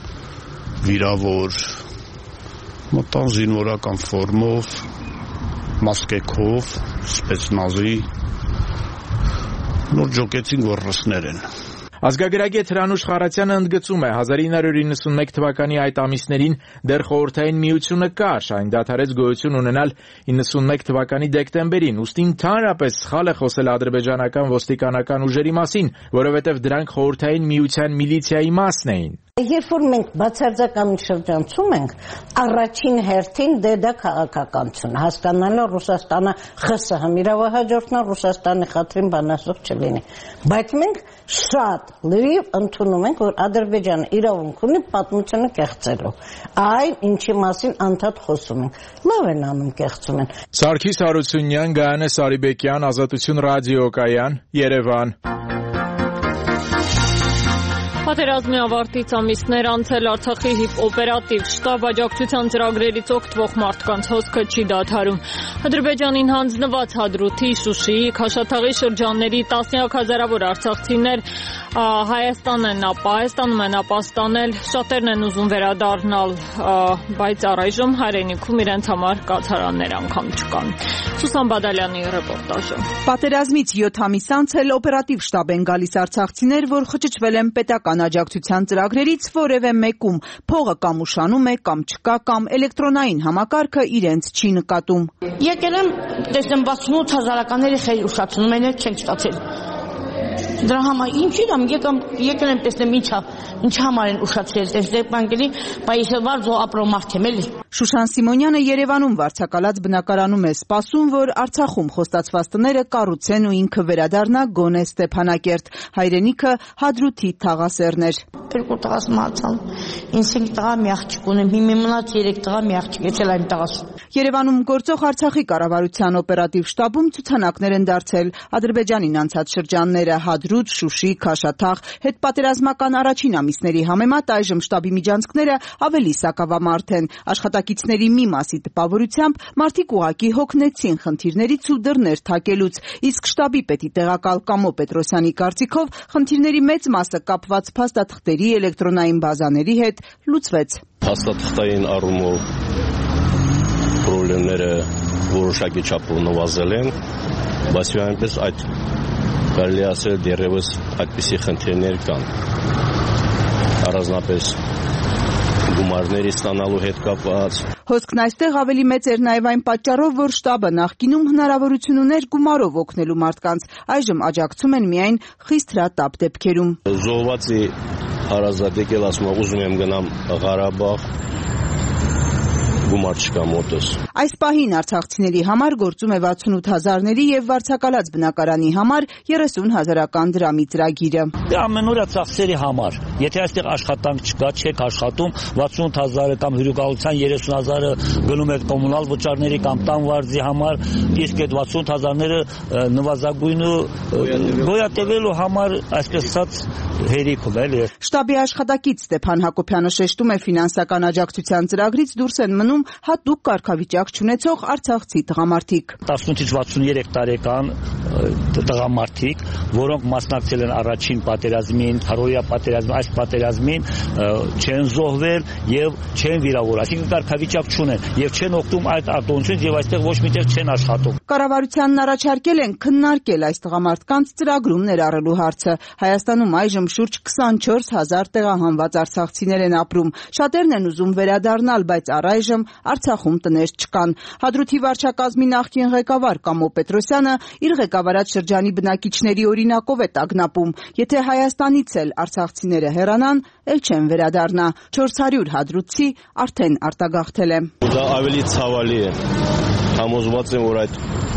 վիրավոր, մտան զինվորական ֆորմով, մասկեքով, սպեցնազի, նոր ջոկեցին, որ ռուսներ են։
Ազգագրագետ Հրանուշ Խարատյանը ընդգծում է, 1991 թվականի այդ ամիսներին դեռ խորհրդային միությունը կար, այն դադարեց գոյություն ունենալ 91 թվականի դեկտեմբերին, ուստի ընդհանրապես սխալ է խոսել ադրբեջանական ոստիկանական ուժերի մասին, որովհետև դրանք խորհրդային միության միլիցիայի մասն էին։
Երբ որ մենք բացարձակամ շրջանցում ենք, առաջին հերթին դա քաղաքականություն, հասկանալը Ռուսաստանը ԽՍՀՄ իրավահաջորդն է, Ռուսաստանի խաթրին բանասող չլինի, բայց մենք շատ լրիվ ընդունում ենք, որ Ադրբեջանը իրավունք ունի պատմությունը կեղծելու, այն ինչի մասին անդադ խոսում ենք, լավ են անում կեղծում են։
Սարգիս Հարությունյան, Գայանե Սարիբեկյան, Ազատություն ռադիոկայան, Երևան։
Պատերազմի ավարտից ամիսներ անցել Արցախի օպերատիվ շտաբ աջակցության ծրագրերից օգտվող մարդկանց հոսքը չի դադարում։ Ադրբեջանին հանձնված Հադրութի, Շուշիի, Քաշաթաղի շրջանների տասնյակ հազարավոր արցախցիներ Հայաստանում են ապաստանել, շատերն են ուզում վերադառնալ, բայց առայժմ հայրենիքում իրենց համար կացարաններ անգամ չկան։ Սուսան Բադալյանի ռեպորտաժը։
Պատերազմից 7 ամիս անց էլ օպերատիվ շտաբ են գալիս արցախցիներ, որ խճճվել են պետական աջակցության ծրագրերից որևէ մեկում։ Փողը կամ ուշանում է, կամ չկա, կամ էլեկտրոնային համակարգը իրենց չի նկատում։
Եկել եմ, տեսնեմ 68 հազարականների խել ուշացնում են, չենք ստացել։ Դրա համար ինչի՞ դամ եկել եմ տեսնեմ ինչ համար են ուշացրել, տեսնեք բանկերի, բայց վարձո ապրոմարդ եմ էլի։
Շուշան Սիմոնյանը Երևանում վարձակալած բնակարանում է սպասում, որ Արցախում խոստացված տները կառուցեն ու ինքը վերադառնա գոնե Ստեփանակերտ։ Հայրենիքը Հադրութի թաղասերն էր։
Երկու տղաս մահացան, ինձ 5 տղա մի աղջիկ ունեմ, հիմա մնաց 3 տղա մի աղջիկ, եցել այն տղաս։
Երևանում գործող Արցախի կառավարության օպերատիվ շտաբում ցուցանակներ են դարձել Ադրբեջանին անցած շրջանները՝ Հադրութ, Շուշի, Քաշաթաղ։ Հետպատերազմական առաջին ամիսների համեմատ այժմ շտաբի միջանցքները ավելի սակավամարդ են։ Աշխատակիցների մի մասի տպավորությամբ մարդիկ ուղղակի հոգնեցին խնդիրներից ու դռներ թակելուց, իսկ շտաբի պետի տեղակալ Կամո Պետրոսյանի կարծիքով խնդիրների մեծ մասը կապված փաստաթղթերի էլեկտրոնային բազաների հետ լուծվեց։
Փաստաթղթային առումով խնդիրները որոշակի չափով նվազել են, բայց այնպես այդ կարելի ասել դեռևս այդպիսի խնդիրներ կան։ Առանձնապես գումարների ստանալու հետ կապված։
Հոսքն այստեղ ավելի մեծ էր նաև այն պատճառով, որ շտաբը նախկինում հնարավորություն ուներ գումարով օգնելու մարդկանց, այժմ աջակցում են միայն խիստ հրատապ դեպքերում։
Զոհվածի հարազատ եկել ասում է ուզում եմ գնամ Ղարաբաղ, գումար չկա մոտս։
Այս պահին արցախցիների համար գործում է 68 հազարների եւ վարձակալած բնակարանի համար 30 հազարական դրամի ծրագիրը։
Ամենօրյա ծախսերի համար, եթե այստեղ աշխատանք չկա, չեք աշխատում, 68 հազարը կամ հյուրընկալության 30 հազարը գնում եք կոմունալ վճարների կամ տան վարձի համար, իսկ այդ 68 հազարները նվազագույնը գոյատևելու համար, այսպես ասած, հերիքում է։
Շտաբի աշխատակից Ստեփան Հակոբյանը շեշտում է ֆինանսական աջակցության ծրագրից դուրս են մնում հատուկ կարգավիճակ չունեցող արցախցի տղամարդիկ։
18-ից 63 տարեկան տղամարդիկ, որոնք մասնակցել են առաջին պատերազմին, հարոյա պատերազմին, այս պատերազմին, չեն զոհվել եւ չեն վիրավորվել, այսինքն կարգավիճակ չունեն եւ չեն օգտվում այդ արտոնությունից եւ այստեղ ոչ միտեղ չեն աշխատում։
Կառավարությանն առաջարկել են քննարկել այս տղամարդկանց ծրագրում ներառելու հարցը։ Հայաստանում այժմ շուրջ 24 հազար տեղահանված արցախցիներ են ապրում։ Շատերն են ուզում վերադառնալ, բայց առայժմ Արցախում տներ չկան։ Հադրութի վարչակազմի նախկին ղեկավար Կամո Պետրոսյանը իր ղեկավարած շրջանի բնակիչների օրինակով է տագնապում։ Եթե Հայաստանից էլ արցախցիները հեռանան, էլ չեն վերադառնա։ 400 հադրութցի արդեն արտագաղթել է։
Դա ավելի ցավալի է։ Համոզված եմ, որ այդ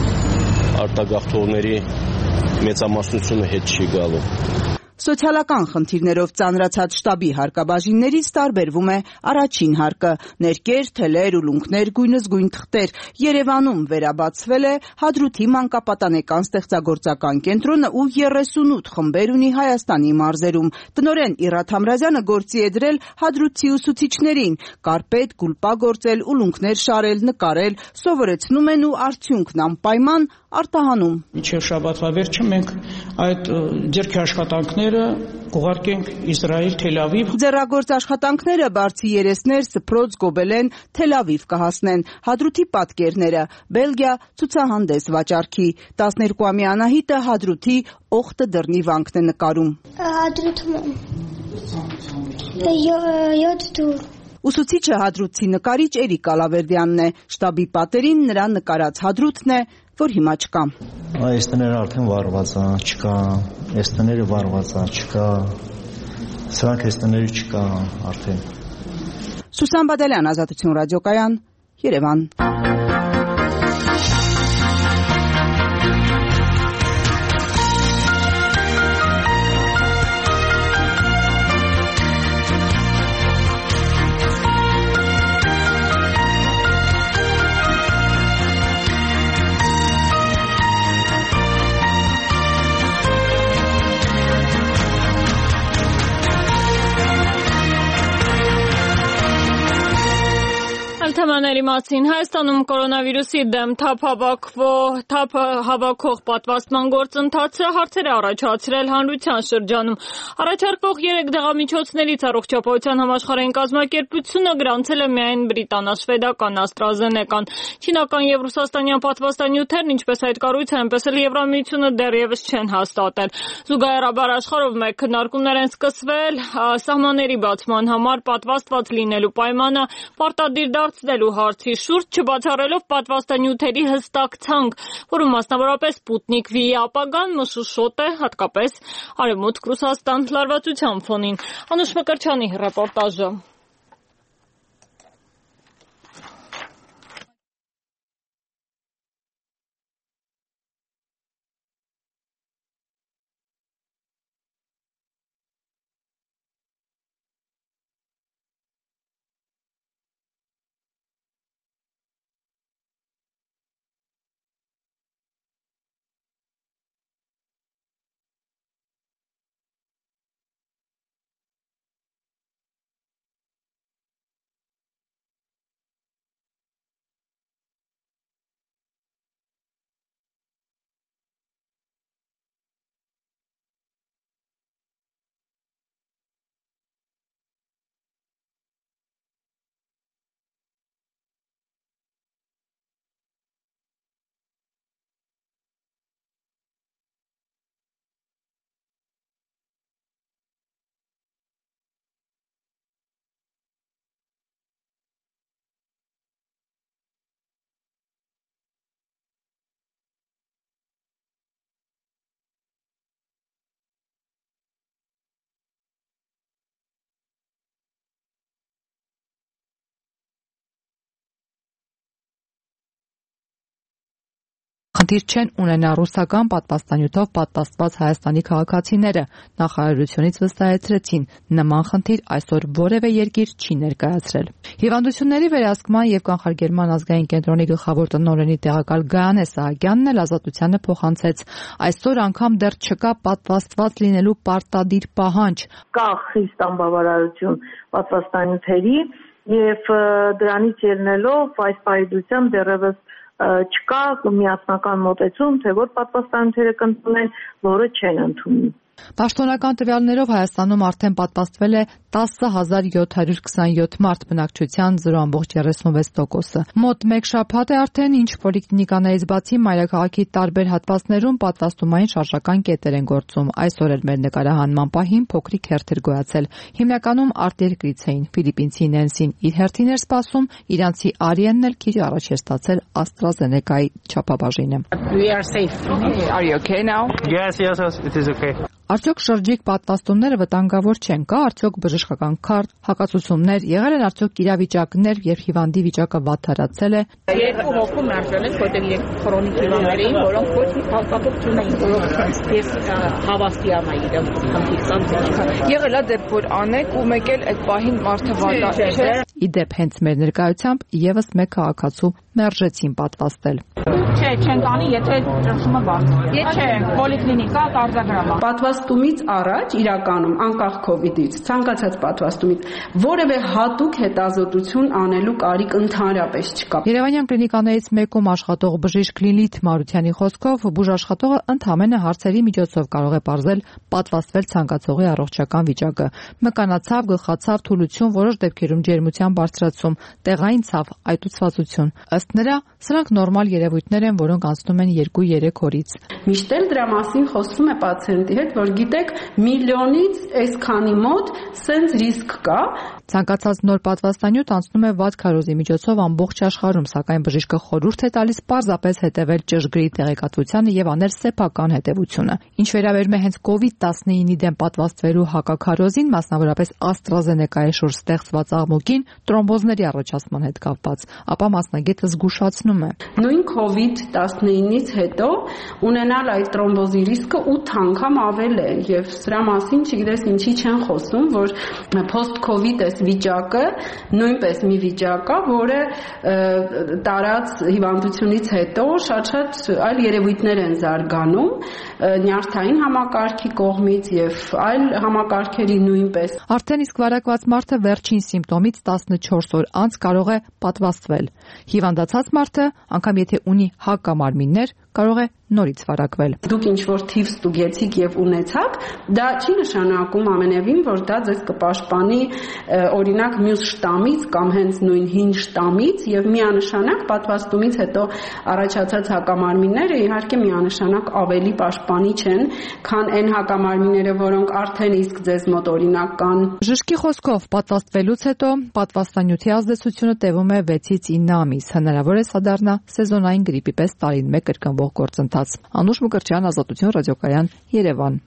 արտագաղթողների մեծամասնությունը հետ չի գալու։
Սոցիալական խնդիրներով ծանրացած շտաբի հարկաբաժիններից տարբերվում է առաջին հարկը՝ ներկեր, թելեր, ուլունքներ, գույնզգույն թղթեր։ Երևանում վերաբացվել է Հադրութի մանկապատանեկան ստեղծագործական կենտրոնը ու 38 խմբեր ունի Հայաստանի մարզերում։ Տնօրեն Իռաթ Համրազյանը գործի է դրել հադրութցի ուսուցիչներին՝ կարպետ, գուլպա գործել, ուլունքներ շարել, նկարել, սովորեցնում են ու արդյունքն անպայման արտահանում։
Մինչև շաբաթվա վերջը մենք այդ ձեռքի աշխատանքները կուղարկենք Իսրայել, Թել Ավիվ։
Ձեռագործ աշխատանքները բարձի երեսներ, սփռոց, գոբելեն, Թել Ավիվ կհասնեն։ Հադրութի պատկերները Բելգիա ցուցահանդես վաճառքի։ 12-ամյա Անահիտը Հադրութի օխտը դռնի վանքն է նկարում։
Հադրութում 7 դուր։
Ուսուցիչը հադրութցի նկարիչ Էրիկ Ալավերդյանն է։ Շտաբի պատերին նրա նկարած հադրութն է, որ հիմա չկա։
Այս տները արդեն վառված են, չկա։ Այս տները վառված են, չկա։ Սրանք այս տները չկա արդեն։
Սուսան Բադալյան, Ազատություն ռադիոկայան, Երևան։
Թեմաների մասին Հայաստանում կորոնավիրուսի դեմ թափ հավաքող պատվաստման գործընթացը հարցեր է առաջացրել հանրության շրջանում։ Առաջարկվող 3 դեղամիջոցներից Առողջապահության համաշխարհային կազմակերպությունը գրանցել է միայն բրիտանա-շվեդական AstraZeneca-ն։ Չինական եւ ռուսաստանյան պատվաստանյութերն, ինչպես այդ կառույցը, այնպես էլ Եվրամիությունը դեռևս չեն հաստատել։ Զուգահեռաբար աշխարհով մեկ քննարկումներ են սկսվել սահմանների բացման համար պատվաստված լինելու պայմանը պարտադիր դարձնելու հարցի շուրջ, չբացառելով պատվաստանյութերի հստակ ցանկ, որը մասնավորապես Սպուտնիկ V-ի ապագան մշուշոտ է, հատկապես Արևմուտք Ռուսաստան լարվածության ֆոնին։ Անուշ Մկրտչյանի ռեպորտաժը։
Խնդիր չեն ունենա ռուսական պատվաստանյութով պատվաստված Հայաստանի քաղաքացիները, նախարարությունից վստահեցրեցին, նման խնդիր այսօր որևէ երկիր չի ներկայացրել։ Հիվանդությունների վերահսկման եւ կանխարգելման ազգային կենտրոնի գլխավոր տնօրենի տեղակալ Գայանե Սահակյանն էլ Ազատությանը փոխանցեց. այսօր անգամ դեռ չկա պատվաստված լինելու պարտադիր պահանջ։
Կա խիստ անբավարարություն պատվաստանյութերի եւ դրանից ելնելով այս պայծությամբ դեռևս չկա միասնական մոտեցում, թե որ պատվաստանյութերը կընդունեն, որը չեն ընդունում։
Պաշտոնական տվյալներով Հայաստանում արդեն պատվաստվել է 10,727 մարդ, բնակչության 0,36%-ը։ Մոտ 1 շաբաթ է արդեն, ինչ պոլիկլինիկաներից բացի մայրաքաղաքի տարբեր հատվածներում պատվաստումային շարժական կետեր են գործում։ Այսօր էլ մեր նկարահանման պահին փոքրիկ հերթեր գոյացել։ Հիմնականում արտերկրից էին։ Ֆիլիպինցի Նենսին իր հերթին էր սպասում, իրանցի Արիենն էլ քիչ առաջ էր ստացել AstraZeneca-ի չափաբաժինը։
We are safe. Are you okay now? Yes, it is okay.
Արդյոք շրջիկ պատվաստումները վտանգավոր չեն, կա արդյոք բժշկական քարտ, հակացություններ, եղել են արդյոք իրավիճակներ, երբ հիվանդի վիճակը վատթարացել է։
Երկու հոգու մերժել են, որտեղ քրոնիկ հիվանդներ էին, որոնք ոչ մի փաստաթուղթ չունեին, որոնք ես հավաստիանայի դեմ խնդիր
եղել է դեպք, որ անեք ու մեկ էլ այդ պահին մարդը վատա չէ։
Իդեպ հենց մեր ներկայությամբ եւս մեկ քաղաքացու մերժեցին պատվաստել։
Չէ, չեն տանի, եթե ճնշումը բարձ է։ Չէ, պոլիկլինիկա կարձագրամա։
Պատվաստումից առաջ իրականում անկախ COVID-ից, ցանկացած պատվաստումից որևէ հատուկ հետազոտություն անելու կարիք ընդհանրապես չկա։
Երևանյան կլինիկաներից մեկում աշխատող բժիշկ Լիլիթ Մարությանի խոսքով բուժաշխատողը ընդհանրապես հարցերի միջոցով կարող է պարզել պատվաստվել ցանկացողի առողջական վիճակը։ Մկանացավ, գլխացավ, թուլություն, որոշ դեպքերում ջերմության բարձրացում, տեղային ցավ, այտուցվածություն։ Ըստ նրա, սրանք նորմալ երևույթներ են, որոնք անցնում են 2-3 օրից։
Միշտ էլ դրա մասին խոսում է պացիենտի հետ, որ գիտեք, միլիոնից այսքանի մոտ սենց ռիսկ կա։
Ցանկացած նոր պատվաստանյութ անցնում է վատ քարոզի միջոցով ամբողջ աշխարհում, սակայն բժիշկը խորհուրդ է տալիս պարզապես հետևել ճշգրիտ տեղեկատվությանը եւ անել սեփական հետեւությունը։ Ինչ վերաբերում է հենց COVID-19-ի դեմ պատվաստվելու հակաքարոզին, մասնավորապես AstraZeneca-ի շուրջ ստեղծված աղմուկին, տրոմբոզների առաջացման հետ կապված, ապա մասնագետը զգուշացնում է.
Նույն COVID-19-ից հետո ունենալ այդ տրոմբոզի ռիսկը 8 անգամ ավել է եւ սրա մասին չգիտես ինչի չեն խոսում, որ post-COVID վիճակը նույնպես մի վիճակ է, որը տարած ստացած հիվանդությունից հետո շատ այլ երևույթներ են զարգանում նյարդային համակարգի կողմից եւ այլ համակարգերի նույնպես։
Արդեն իսկ վարակված մարդը վերջին սիմպտոմից 14 օր անց կարող է պատվաստվել։ Հիվանդացած մարդը, անգամ եթե ունի հակամարմիններ, կարող է նորից վարակվել։
Դուք ինչ-որ թիվ ստուգեցիք եւ ունեցաք, դա չի նշանակում ամենևին, որ դա ձեզ կպաշտպանի օրինակ մյուս շտամից կամ հենց նույն հին շտամից եւ միանշանակ պատվաստումից հետո առաջացած հակամարմինները իհարկե միանշանակ ավելի պաշտպանիչ են, քան այն հակամարմինները, որոնք արդեն իսկ ձեզ մոտ օրինակ կան։
Ժշկի խոսքով պատվաստվելուց հետո պատվաստանյութի ազդեցությունը տևում է 6-ից 9 ամիս։ Հնարավոր է սա դառնա սեզոնային գրիպի պես տարին մեկ կրկնվող գործընթաց։ Անուշ Մկրտչյան, Ազատություն ռադիոկայան, Երևան։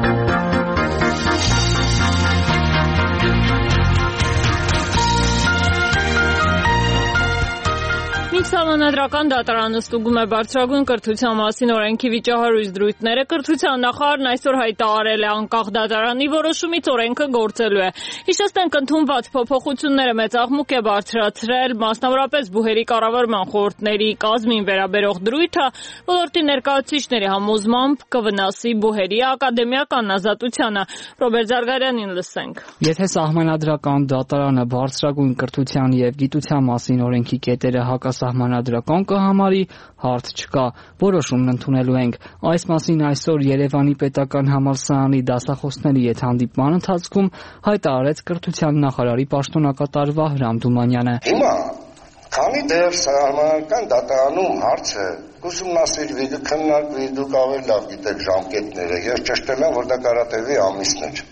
Սահմանադրական դատարանը ստուգում է բարձրագույն կրթության մասին օրենքի վիճահարույց դրույթները։ Կրթության նախարարն այսօր հայտարարել է անկախ դատարանի որոշումից օրենքը գործելու է։ Հիշեցնենք, ընդունված փոփոխությունները մեծ աղմուկ է բարձրացրել, մասնավորապես բուհերի կառավարման խորհուրդների կազմին վերաբերող դրույթը ոլորտի ներկայացուցիչների համոզմամբ կվնասի բուհերի ակադեմիական ազատությանը։ Ռոբերտ Զարգարյանին լսենք։
Եթե սահմանադրական դատարանը բարձրագույն կրթության եւ գիտության մասին օրենքի կետերը հակասահմանադրական կհամարի, հարց չկա, որոշումն ընդունելու ենք։ Այս մասին այսօր Երևանի պետական համալսարանի դասախոսների հետ հանդիպման ընթացքում հայտարարեց կրթության նախարարի պաշտոնակատար Վահրամ Թումանյանը։
Հիմա, քանի դեռ սահմանադրական դատարանում հարցը ուսումնասիրվի, քննարկվի, դուք ավելի լավ գիտեք ժամկետները, ես ճշտել եմ, որ դա կարատևի ամիսներ։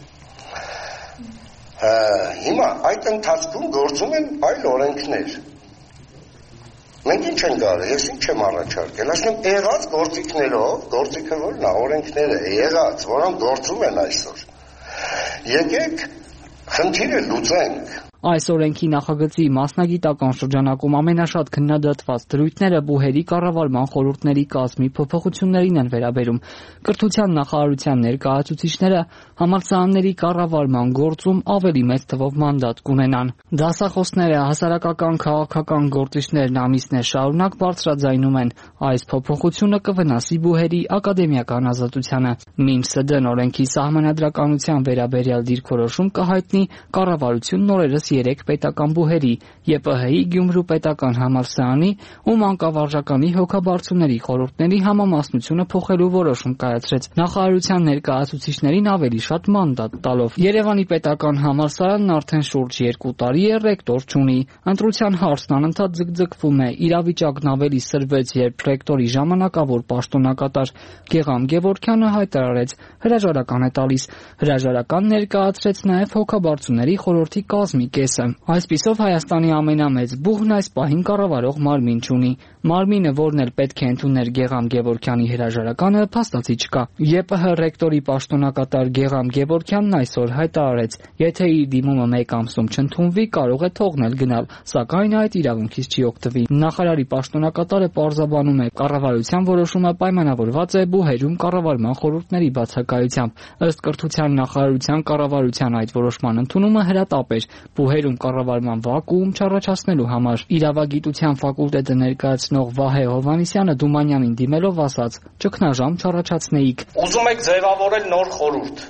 Հիմա այդ ընթացքում գործում են այլ օրենքներ։ Մենք ինչ ենք արել, ես ինչ եմ առաջարկել, ասում եմ եղած գործիքներով, գործիքը որն է, օրենքները եղած, որոնք գործում են այսօր։ Եկեք խնդիրը լուծենք։
Այս օրենքի նախագծի մասնագիտական շրջանակում ամենաշատ քննադատված դրույթները բուհերի կառավարման խորհուրդների կազմի փոփոխություններին են վերաբերում։ Կրթության նախարարության ներկայացուցիչները համալսարանների կառավարման գործում ավելի մեծ թվով մանդատ կունենան։ Դասախոսները, հասարակական քաղաքական գործիչներն ամիսներ շարունակ բարձրաձայնում են, այս փոփոխությունը կվնասի բուհերի ակադեմիական ազատությանը։ Մինչ ՍԴ օրենքի սահմանադրականության վերաբերյալ դիրքորոշում կհայտնի կառավարությունն օրերս 3 պետական բուհերի՝ ԵՊՀ-ի, Գյումրու պետական համալսարանի ու Մանկավարժականի հոգաբարձուների խորհուրդների համամասնությունը փոխելու որոշում կայացրեց, նախարարության ներկայացուցիչներին ավելի շատ մանդատ տալով։ Երևանի պետական համալսարանն արդեն շուրջ 2 տարի է ռեկտոր չունի։ Ընտրության հարցն անընդհատ ձգձգվում է։ Իրավիճակն ավելի սրվեց, երբ ռեկտորի ժամանակավոր պաշտոնակատար Գեգամ Գևորգյանը հայտարարեց հրաժարական է տալիս։ Հրաժարական ներկայացրեց նաև հոգաբարձուների խորհրդի կազմի կեսը։ Այսպիսով Հայաստանի ամենամեծ բուհն այս պահին կառավարող մարմին չունի։ Մարմինը, որն էլ պետք է ընդուներ Գեգամ Գևորգյանի հրաժարականը, փաստացի չկա։ ԵՊՀ ռեկտորի պաշտոնակատար Գեգամ Գևորգյանն այսօր հայտարարեց, եթե իր դիմումը 1 ամսում չընդունվի, կարող է թողնել գնալ, սակայն այդ իրավունքից չի օգտվի։ Նախարարի պաշտոնակատարը պարզաբանում է, կառավարության որոշումը պայմանավորված է բուհերում կառավարման խորհուրդների բացակայությամբ։ Ըստ կրթության նախարարության կառավարության այդ որոշման ընդունումը հրատապ էր բուհերում կառավարման վակուում չառաջացնելու համար։ Իրավագիտության ֆակուլտետը ներկայացնող Վահե Հովհաննիսյանը Թումանյանին դիմելով ասաց. «Ճգնաժամ չառաջացնեիք»։
Ուզում եք ձևավորել նոր խորհուրդ։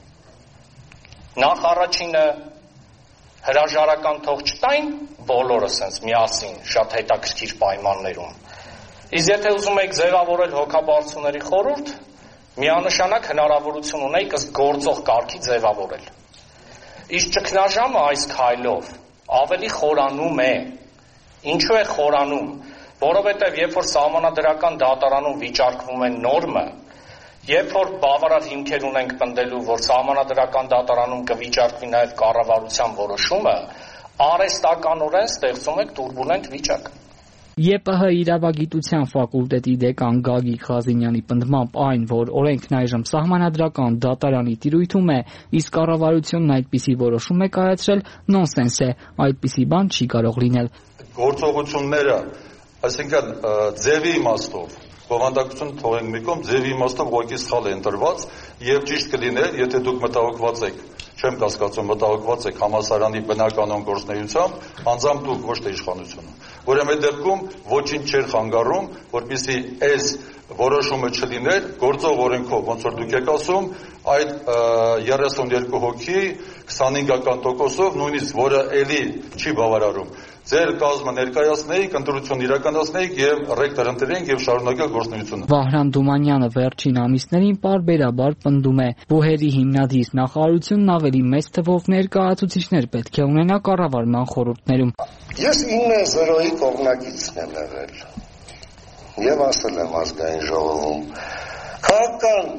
Նախ առաջինը հրաժարական թող չտային բոլորը սենց միասին շատ հետաքրքիր պայմաններում։ Իսկ եթե ուզում եք ձևավորել հոգաբարձուների խորհուրդ, միանշանակ հնարավորություն ունեիք ըստ գործող կարգի ձևավորել։ Իսկ ճգնաժամը այս քայլով ավելի խորանում է։ Ինչու է խորանում, որովհետև երբ որ սահմանադրական դատարանում վիճարկվում է նորմը, երբ որ բավարար հիմքեր ունենք պնդելու, որ սահմանադրական դատարանում կվիճարկվի նաև կառավարության որոշումը, արհեստականորեն ստեղծում եք տուրբուլենտ վիճակ։
ԵՊՀ իրավագիտության ֆակուլտետի դեկան Գագիկ Ղազինյանի պնդմամբ այն, որ օրենքն այժմ սահմանադրական դատարանի տիրույթում է, իսկ կառավարությունն այդպիսի որոշում է կայացրել, նոնսենս է, այդպիսի բան չի կարող լինել։
Գործողությունները, այսինքն ձևի իմաստով բովանդակություն թողենք մի կողմ, ձևի իմաստով ուղղակի սխալ է ընտրված եւ ճիշտ կլիներ, եթե դուք մտահոգված եք, չեմ կասկածում մտահոգված եք համալսարանի բնականon գործնեությամբ, անձամբ դուք ոչ թե իշխանությունը։ Ուրեմն այդ դեպքում ոչինչ չէր խանգարում, որպեսզի այս որոշումը չլիներ գործող օրենքով, ոնց որ դուք եք ասում, այդ 32 հոգի 25%-ով, նույնիսկ որը էլի չի բավարարում։ Ձեր կազմը ներկայացնեիք, ընտրություն իրականացնեիք եւ ռեկտոր ընտրեիք եւ շարունակել գործունեությունը։
Վահրամ Դումանյանը վերջին ամիսներին պարբերաբար պնդում է, բուհերի հիմնադիր նախարարությունն ավելի մեծ թվով ներկայացուցիչներ պետք է ունենա կառավարման խորհուրդներում։
Ես 9-0-ի կողմնակիցն եմ եղել եւ ասել եմ ազգային ժողովում, քաղաքական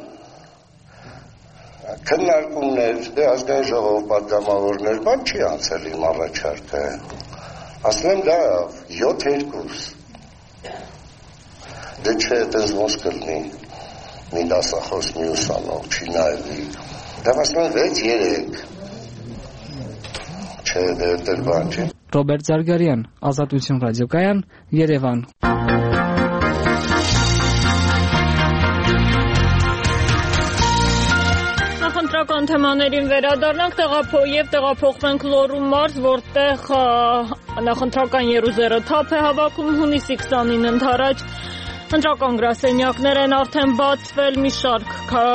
քննարկումներ, ազգային ժողով պատգամավորներ, բան չի անցել իմ առաջարկը։ Ասում եմ լավ, 7-2։ Դե չէ, այդպես ոնց կլինի, մի դասախոս մի ուսանող չի նայվի։ Դա ասում եմ 6-3։ Չէ, դե այդտեղ բան չի։
Ռոբերտ Զարգարյան, Ազատություն ռադիոկայան, Երևան։
Նախընտրական թեմաներին վերադառնանք, տեղափոխվենք Լոռու մարզ, որտեղ նախընտրական եռուզերը թափ է հավաքում հունիսի 29-ն ընդառաջ։ Ընտրական գրասենյակներ են արդեն բացել մի շարք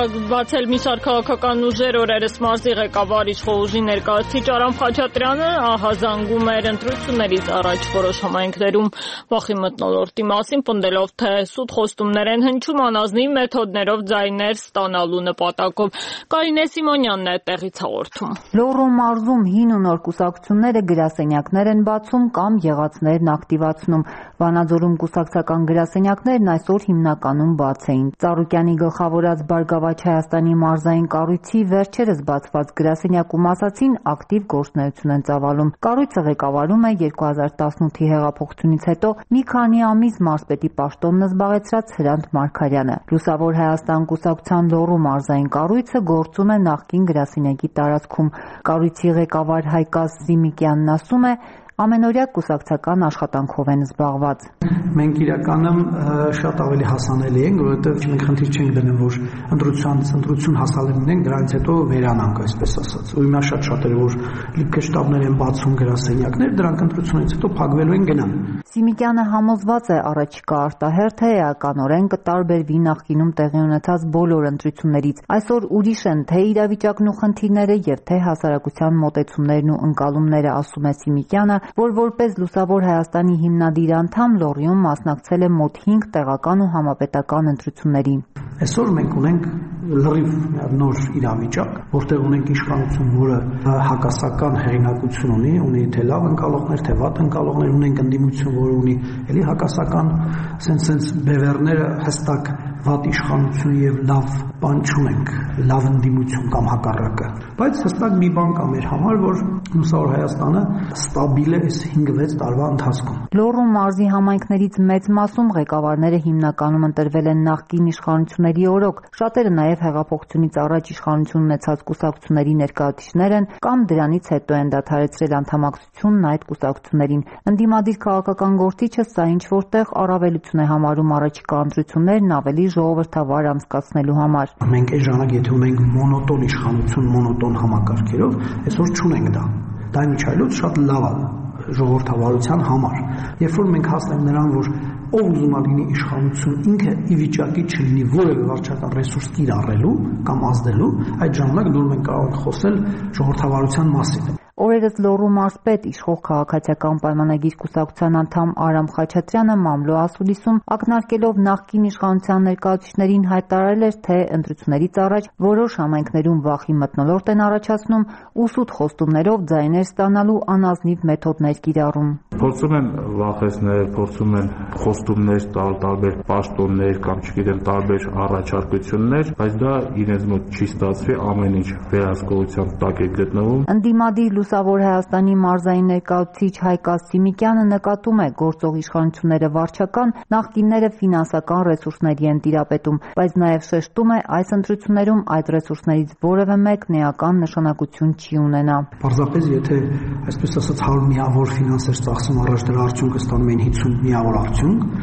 քաղաքական ուժեր, օրերս մարզի ղեկավար իշխող ներկայացուցիչ Արամ Խաչատրյանը ահազանգում էր ընտրություններից առաջ որոշ համայնքներում վախի մթնոլորտի մասին, պնդելով, թե սուտ խոստումներ են հնչում անազնիվ մեթոդներով ձայներ ստանալու նպատակով։ Կարինե Սիմոնյանն է տեղից հաղորդում։
Լոռու մարզում հին ու նոր կուսակցությունները գրասենյակներ են բացում կամ եղածներն ակտիվացնում։ Վանաձորում կուսակցական գրասենյակներն այսօր հիմնականում բաց էին։ Ծառուկյանի գլխավորած Բարգավաճ Հայաստանի մարզային կառույցի վերջերս բացված գրասենյակում ասացին ակտիվ գործունեություն են ծավալում։ Կառույցը ղեկավարում է 2018-ի հեղափոխությունից հետո մի քանի ամիս մարզպետի պաշտոնն զբաղեցրած Հրանտ Մարգարյանը։ Լուսավոր Հայաստան կուսակցության Լոռու մարզային կառույցը գործում է նախկին գրասենյակի տարածքում։ Կառույցի ղեկավար Հայկաս Զիմիկյանն ասում է, ամենօրյա կուսակցական աշխատանքով են զբաղված։
Մենք իրականում շատ ավելի հասանելի ենք, որովհետև մենք խնդիր չենք դնում, որ ընտրություն հասանելի ունենք, դրանից հետո վերանանք, այսպես ասած։ Ու հիմա շատ-շատերը, որ լիքը շտաբներ են բացում գրասենյակներ, դրանք ընտրությունից հետո փակվելու են գնան։
Սիմիկյանը համոզված է, առաջիկա արտահերթը էականորեն կտարբերվի նախկինում տեղի ունեցած բոլոր ընտրություններից։ Այսօր ուրիշ են թե իրավիճակն ու խնդիրները եւ թե հասարակության մոտեցումներն ու ընկալումները, ասում է Սիմիկյանը, որ որպես Լուսավոր Հայաստանի հիմնադիր անդամ Լոռիում մասնակցել է մոտ 5 տեղական ու համապետական ընտրությունների։
Այսօր մենք ունենք լրիվ նոր իրավիճակ, որտեղ ունենք իշխանություն, որը հակասական հեղինակություն ունի թե լավ ընկալողներ, թե վատ ընկալողներ, ունենք ընդդիմություն, որը ունի էլի հակասական սենց բևեռները հստակ վատ իշխանություն եւ լավ բան չունենք, լավ ընդդիմություն կամ հակառակը։ Բայց հստակ մի բան կա մեր համար, որ Լուսավոր Հայաստանը ստաբիլ է այս 5-6 տարվա ընթացքում։
Լոռու մարզի համայնքներից մեծ մասում ղեկավարները հիմնականում ընտրվել են նախկին իշխանությունների օրոք։ Շատերը նաև հեղափոխությունից առաջ իշխանություն ունեցած կուսակցությունների ներկայացուցիչներ են կամ դրանից հետո են դադարեցրել անդամակցությունն այդ կուսակցություններին։ Ընդդիմադիր քաղաքական գործիչը սա ինչ որտեղ առավելություն է համարում առաջիկա ընտրություններն ավելի ժողովրդավար անցկացնելու համար։
Մենք այս ժամանակ եթե ունենք մոնոտոն իշխանություն, մոնոտոն համակարգերով, այսօր չունենք դա։ Դա միջայլոց շատ լավ է ժողովրդավարության համար։ Երբ որ մենք հասնենք նրան, որ ով ուզում է լինի իշխանություն, ինքը ի վիճակի չլինի որևէ վարչական ռեսուրս կիրառելու կամ ազդելու, այդ ժամանակ դուր մենք կարող ենք խոսել ժողովրդավարության մասին։
Օրերս Լոռու մարզպետ իշխող քաղաքացիական պայմանագիր կուսակցության անդամ Արամ Խաչատրյանը մամլո ասուլիսում ակնարկելով նախկին իշխանության ներկայացուցիչներին հայտարարել էր, թե ընտրություններից առաջ որոշ համայնքներում վախի մթնոլորտ են առաջացնում ու սուտ խոստումներով ձայներ ստանալու անազնիվ մեթոդներ կիրառում։
Փորձում են վախեցնել, փորձում են խոստումներ տալ, տարբեր պաշտոններ կամ չգիտեմ տարբեր առաջարկություններ, բայց դա իրենց մոտ չի ստացվի, ամեն ինչ վերահսկողության տակ է գտնվում։
Ընդդիմադիր Լուսավոր Հայաստանի մարզային ներկայացուցիչ Հայկաս Սիմիկյանը նկատում է գործող իշխանությունները վարչական, նախկինները ֆինանսական ռեսուրսների են տիրապետում, բայց նաև շեշտում է այս ընտրություններում այդ ռեսուրսներից որևէ մեկ էական նշանակություն չի ունենա։
Պարզապես եթե այսպես ասած 100 միավոր ֆինանսեր ծախսում առաջ դրա արդյունքը ստանում են 50 միավոր արդյունք,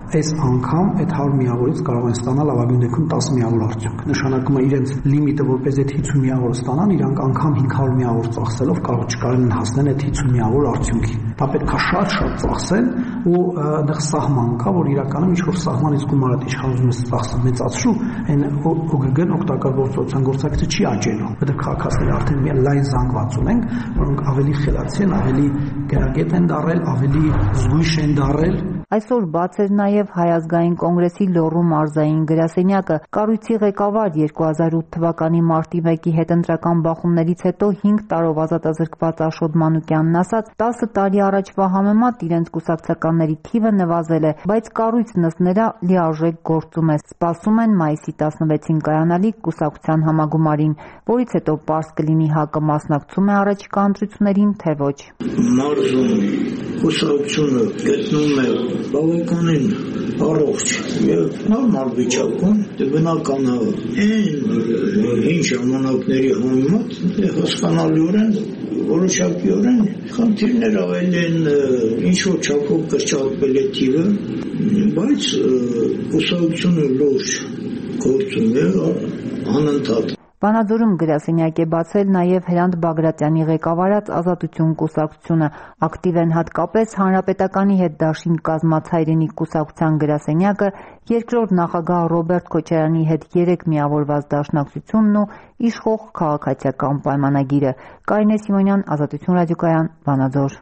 այս անգամ այդ 100 միավորից կարող են ստանալ լավագույն դեպքում 10 միավոր արդյունք։ Նշանակում է իրենց լիմիտը, որպես այդ 50 միավորը ստանան, իրանք անգամ 500 միավոր ծախսելով կարող չկարողան հասնել այդ 50 միավոր արդյունքի։ Դա պետք է շատ ծախսել ու այնտեղ սահման կա, որ իրականում ինչ որ սահմանից գումարը իշխանությունը ծախսը մեծացրու, այն ՕԳԳ-ն օգտակարգործության գործակցը չի աճելու։ Որտեղ քաղաքացիները արդեն մի լայն զանգված ունենք, որոնք ավելի խելացի են, ավելի գրագետ են դառել, ավելի զգույշ են դառել։
Այսօր բաց էր նաև Հայ ազգային կոնգրեսի Լոռու մարզային գրասենյակը։ Կառույցի ղեկավար 2008 թվականի մարտի 1-ի հետընտրական բախումներից հետո 5 տարով ազատազրկված Աշոտ Մանուկյանն ասաց, 10 տարի առաջվա համեմատ իրենց կուսակցականների թիվը նվազել է, բայց կառույցն ըստ նրա լիարժեք գործում է։ Սպասում են մայիսի 16-ին կայանալիք կուսակցության համագումարին, որից հետո պարզ կլինի ՀԱԿ-ը մասնակցում է առաջիկա ընտրություններին, թե ոչ։
Մարզում կուսակցությունը գտնում է բավականին առողջ եւ նորմալ վիճակում, բնական է այն ինչ ժամանակների համեմատ հասկանալիորեն որոշակիորեն խնդիրներ ավել են ինչ որ չափով կրճատվել է թիվը, բայց կուսակցությունը լուրջ գործում է անընդհատ։
Վանաձորում գրասենյակ է բացել նաև Հրանտ Բագրատյանի ղեկավարած Ազատություն կուսակցությունը։ Ակտիվ են հատկապես Հանրապետականի հետ դաշինք կազմած Հայրենիք կուսակցության գրասենյակը, երկրորդ նախագահ Ռոբերտ Քոչարյանի հետ 3 միավորված դաշնակցությունն ու իշխող քաղաքացիական պայմանագիրը։ Կարինե Սիմոնյան, Ազատություն ռադիոկայան, Վանաձոր։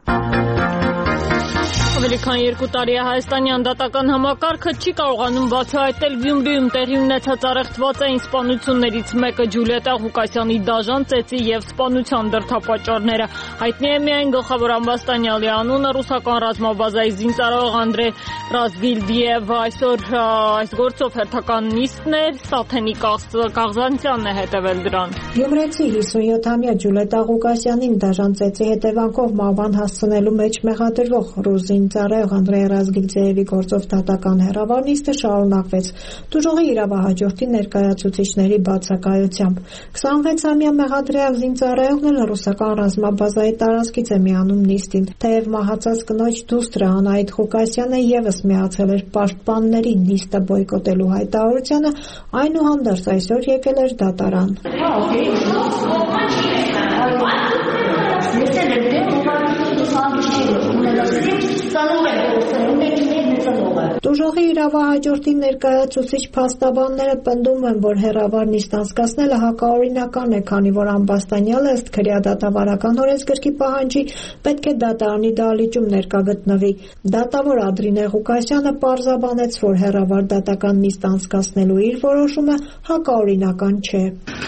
Ավելի քան 2 տարի է հայաստանյան դատական համակարգը չի կարողանում բացահայտել Գյումրիում տեղի ունեցած առեղծվածային սպանություններից մեկը Ջուլիետա Ղուկասյանի դաժան ծեծի եւ սպանության դրդապատճառները։ Հայտնի է միայն գլխավոր ամբաստանյալի անունը, ռուսական ռազմաբազայի զինծառայող Անդրեյ Ռազգիլդիևը, այսօր այս գործով հերթական նիստն է, Սաթենի Կաղզանցյանն է հետևել դրան։
Գյումրեցի 57-ամյա Ջուլիետա Ղուկասյանին դաժան ծեծի հետևանքով մահվան հասցնելու մեջ մեղադրվող ռուս զինծառայող Անդրեյ Ռազգիլդիևի գործով դատական հեռավար նիստը շարունակվեց տուժողի իրավահաջորդի ներկայացուցիչների բացակայությամբ։ 26-ամյա մեղադրյալ զինծառայողն էլ ռուսական ռազմաբազայի տարածքից է միանում նիստին։ Թեև մահացած կնոջ դուստրը Անահիտ Ղուկասյանը ևս միացել էր պաշտպանների նիստը բոյկոտելու հայտարարությանը, այնուհանդերձ այսօր եկել էր դատարան։ Տուժողի իրավահաջորդի ներկայացուցիչ փաստաբանները պնդում են, որ հեռավար նիստ անցկացնելը հակաօրինական է, քանի որ ամբաստանյալը ըստ քրեադատավարական օրենսգրքի պահանջի պետք է դատարանի դահլիճում ներկա գտնվի։ Դատավոր Ադրինե Ղուկասյանը պարզաբանեց, որ հեռավար դատական նիստ անցկացնելու իր որոշումը հակաօրինական չէ։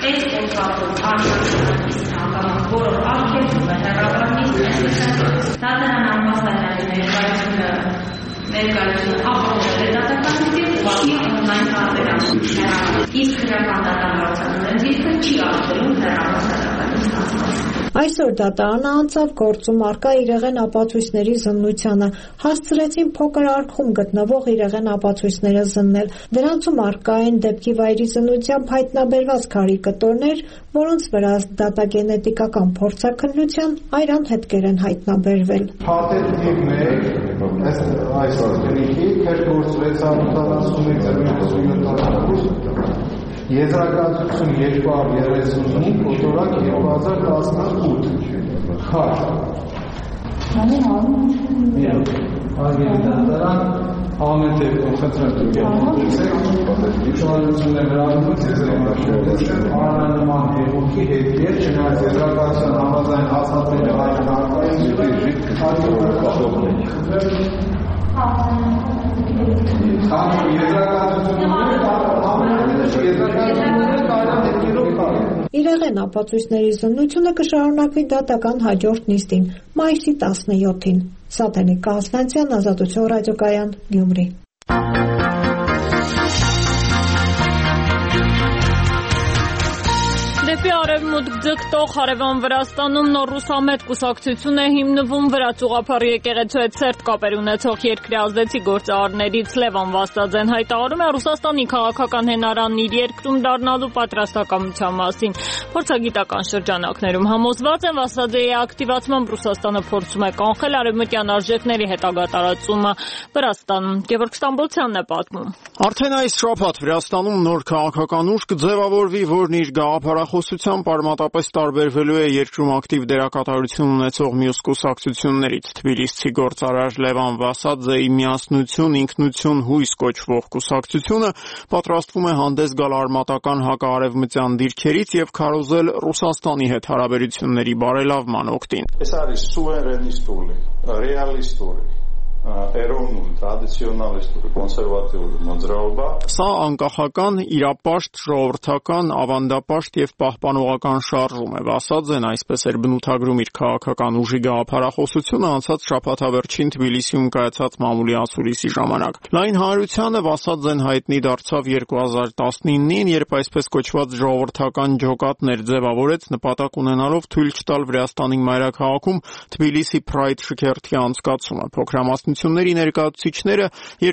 Ներկայացումը ապահովել է դատականություն ուղղակի օնլայն տարբերակում։ Իսկ քրեական դատավորության դիրքը չի արտադրում հեռավոր դատականից ստացված։
Այսօր դատարանը անցավ գործում առկա իրեղեն ապացույցների զննությանը։ Հասցրեցին փոքր արխում գտնվող իրեղեն ապացույցները զննել։ Դրանցում առկա են դեպքի վայրի զննությամբ հայտնաբերված քարի կտորներ, որոնց վրա դատագենետիկական փորձաքննության այրան հետքեր են հայտնաբերվել։
Այսօր դեպքի քերգործվեցավ 86-ից Եզրակացություն 235, օտորակ 2018 խար։ Արգելի դատարան, ամեն դեպքում խնդրեմ դուք շնորհակալություն եմ հրավիրում ձեզ անանման հեղուկի հետ չնայած եզրակացության համաձայն հաստատվել այլ
Իրեղեն ապացույցների զննությունը կշարունակվի դատական հաջորդ նիստին, մայիսի 17-ին։ Սաթենիկ Կաղզանցյան, Ազատություն ռադիոկայան, Գյումրի։
Դեպի արևմուտք մուտք ձգտող Հարևան Վրաստանում նոր ռուսամետ կուսակցություն է հիմնվում վրաց եկեղեցու հետ սերտ կապեր ունեցող երկրի ազդեցիկ գործարարներից Լևոն Վասածեն հայտարարում է Ռուսաստանի քաղաքական հենարանն իր երկրում դառնալու պատրաստակամության մասին։ Փորձագիտական շրջանակներում համոզված են Վասածեի ակտիվացմամբ Ռուսաստանը փորձում է կանխել արևմտյան արժեքների հետագա տարածումը Վրաստանում։ Գևորգ Ստամբոլցյանն է պատմում։
Արդեն այս շաբաթ Վրաստանում նոր քաղաքական ուժ կձևավորվի, որն իր գաղափարախոսությամբ արմատապես տարբերվելու է երկրում ակտիվ դերակատարություն ունեցող մյուս կուսակցություններից։ Թբիլիսցի գործարար Լևոն Վասածեի միասնություն, ինքնություն, հույս կոչվող կուսակցությունը պատրաստվում է հանդես գալ արմատական հակաարևմտյան դիրքերից եւ քարոզել Ռուսաստանի հետ հարաբերությունների բարելավման օգտին։
Ეს არის սուվերենիստული, ռեալիստული ეროვნული ტრადიციონალისტური კონსერვატიული მოძრაობა
Սա անկախական, իրապաշտ, ժողովրդական, ավանդապաշտ եւ պահպանողական շարժում է։ Վասածեն այսպես էր բնութագրում իր քաղաքական ուժի գաղափարախոսությունը անցած շաբաթավերջին Թբիլիսիում կայացած մամուլի ասուլիսի ժամանակ։ Լայն հանրությանը Վասածեն հայտնի դարձավ 2019-ին, երբ այսպես կոչված ժողովրդական ջոկատներ ձևավորեց նպատակ ունենալով թույլ չտալ Վրաստանի մայրաքաղաքում Թբիլիսի Pride շքերթի անցկացումը։ Փոքրամասնությունների ներկայացուցիչները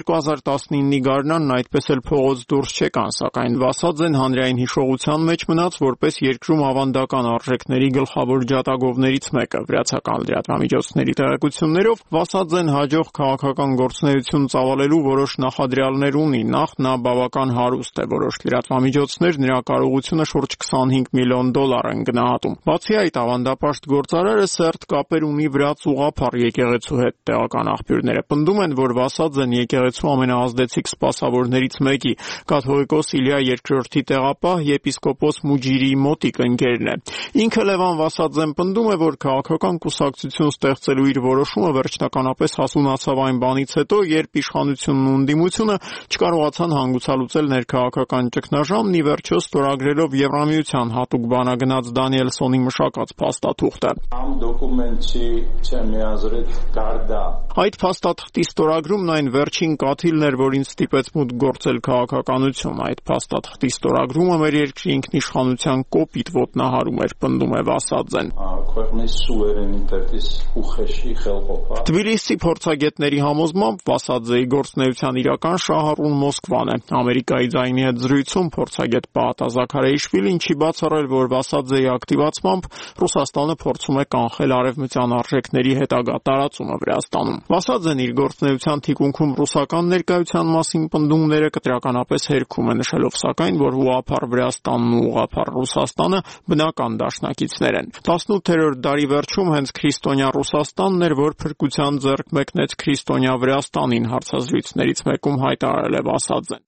2019-ի գարնանն այդպես էլ փողոց դուրս չեկան, սակայն Վասածեն հանրային հիշողության մեջ մնաց որպես երկրում ավանդական արժեքների գլխավոր ջատագովներից մեկը։ Վրացական լրատվամիջոցների տեղեկություններով Վասածեն հաջող քաղաքական գործունեություն ծավալելու որոշ նախադրյալներ ունի։ Նախ նա բավական հարուստ է, որոշ լրատվամիջոցներ նրա կարողությունը շուրջ $25 միլիոն են գնահատում։ Բացի այդ, ավանդապաշտ գործարարը սերտ կապեր ունի վրաց ուղղափառ եկեղեցու հետ։ Տեղական աղբյուրները պնդում են, որ Վասածեն եկեղեցու ամենաազդեցիկ սպասավորներից մեկի կաթողիկոս Իլիա II-ի տեղապահ եպիսկոպոս Մուջիրի մոտիկ ընկերն է։ Ինքը Լևոն Վասածեն պնդում է, որ քաղաքական կուսակցություն ստեղծելու իր որոշումը վերջնականապես հասունացավ այն բանից հետո, երբ իշխանությունն ու ընդդիմությունը չկարողացան հանգուցալուծել ներքաղաքական ճգնաժամն, ի վերջո ստորագրելով Եվրամիության հատուկ բանագնաց Դանիելսոնի մշակած փաստաթուղթը։
Am documentii ce-mi azret garda
Այդ փաստաթղթի ստորագրումն այն վերջին կաթիլն էր, որին ստիպեց մուտք գործել քաղաքականություն։ Այդ փաստաթղթի ստորագրումը մեր երկրի ինքնիշխանության կոպիտ ոտնահարում էր, պնդում է Վասածեն։
Ქვეყნის սուվերենիտետის ուխեში ხელყოფა
Թբիլիսի փորձագետների համոզմամբ Վասածեի գործունեության իրական շահառուն Մոսկվան է։ Ամերիկայի ձայնի հետ զրույցում փորձագետ Պահատա Զաքարեիշվիլին չի բացառել, որ Վասածեի ակտիվացմամբ Ռուսաստանը փորձում է կանխել արևմտյան արժեքների հետագա տարածումը Վրաստանում։ Վասածեն իր գործունեության թիկունքում ռուսական ներկայության մասին պնդումները կտրականապես հերքում է, նշելով սակայն, որ ուղղափառ Վրաստանն ու ուղղափառ Ռուսաստանը բնական դաշնակիցներ են։ 18-րդ դարի վերջում հենց քրիստոնյա Ռուսաստանն էր, որ փրկության ձեռք մեկնեց քրիստոնյա Վրաստանին, հարցազրույցներից մեկում հայտարարել է Վասածեն։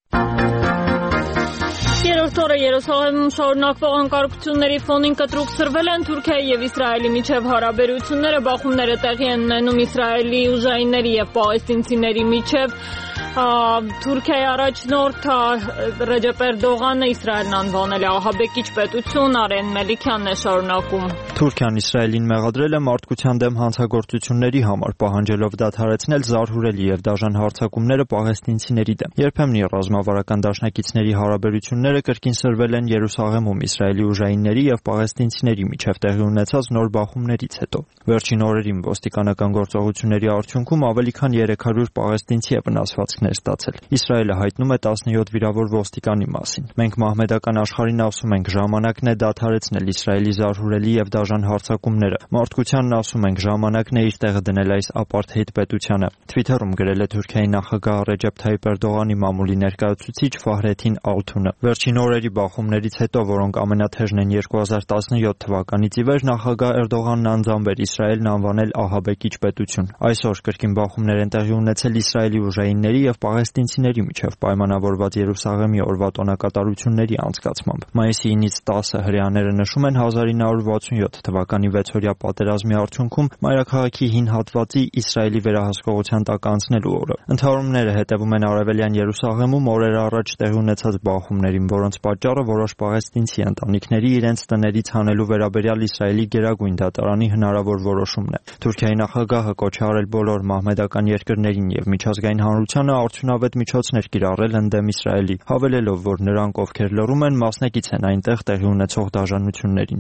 Երրորդ օրը Երուսաղեմում շարունակվող անկարգությունների ֆոնին կտրուկ սրվել են Թուրքիայի եւ Իսրայելի միջև հարաբերությունները, բախումները տեղի են ունենում Իսրայելի ուժայինների եւ պաղեստինցիների միջև։ Թուրքիայի առաջնորդ Ռեջեփ Էրդողանը Իսրայելն անվանել է ահաբեկիչ պետություն, Արեն Մելիքյանն է շարունակում։
Թուրքիան Իսրայելին մեղադրել է մարդկության դեմ հանցագործությունների համար, պահանջելով դադարեցնել զարհուրելի եւ դաժան հարձակումները պաղեստինցիների դեմ։ Երբեմն ռազմավարական դաշնակիցների հարաբերությունները կրկին սրվել են Երուսաղեմում Իսրայելի ուժայինների եւ պաղեստինցիների միջև տեղի ունեցած նոր բախումներից հետո։ Վերջին օրերին ոստիկանական գործողությունների արդյունքում ավելի քան 300 պաղեստինցի է վնասվածքներ ստացել։ Իսրայելը հայտնում է 17 վիրավոր ոստիկանի մասին։ Մենք մահմեդական աշխարհին ասում ենք, ժամանակն է դադարեցնել Իսրայելի զարհուրելի եւ դաժան հարձակումները։ Մարդկությանն ասում ենք, ժամանակն է իր տեղը դնել այս ապարթեիդ պետությանը։ Թվիթերում գրել է Թուրքիայի նախագահ Ռեջեփ Թայիփ Էրդողանի մամուլի ներկայացուցիչ Ֆահրեթին Ալթունը։ Վերջին օրերի բախումներից հետո, որոնք ամենաթեժն են 2017 թվականից ի վեր, նախագահ Էրդողանն անձամբ էր Իսրայելն անվանել ահաբեկիչ պետություն։ Այսօր կրկին բախումներ են տեղի ունեցել Իսրայելի ուժայինների եւ պաղեստինցիների միջև պայմանավորված Երուսաղեմի օրվա տոնակատարությունների անցկացմամբ։ Մայիսի 9-ից 10-ը հրեաները նշում են 1967 թվականի 6-օրյա պատերազմի արդյունքում մայրաքաղաքի հին հատվածի Իսրայելի վերահսկողության տակ անցնելու օրը։ Ընդհանումները հետևում են Արևելյան Երուսաղեմում օրեր առաջ տեղի ունեցած բախումներին, որոնց պատճառը որոշ պաղեստինցի ընտանիքների իրենց տներից հանելու վերաբերյալ Իսրայելի գերագույն դատարանի հնարավոր որոշումն է։ Թուրքիայի նախագահը կոչ է արել բոլոր մահմեդական երկրներին եւ միջազգային հանրությանը արդյունավետ միջոցներ կիրառել ընդդեմ Իսրայելի, հավելելով, որ նրանք, ովքեր լռում են, մասնակից են այնտեղ տեղի ունեցող դաժանություններին։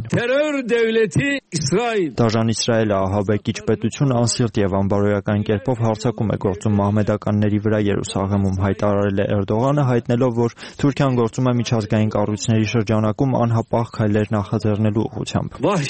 Դաժան Իսրայելը ահաբեկիչ պետություն անսիրտ եւ անբարոյական կերպով հարձակում է գործում մահմեդականների վրա Երուսաղեմում, հայտարարել է Էրդողանը, հայտնելով, որ Թուրքիան գործում է միջազգային կառույցների շրջանակում անհապաղ քայլեր նախաձեռնելու ուղղությամբ։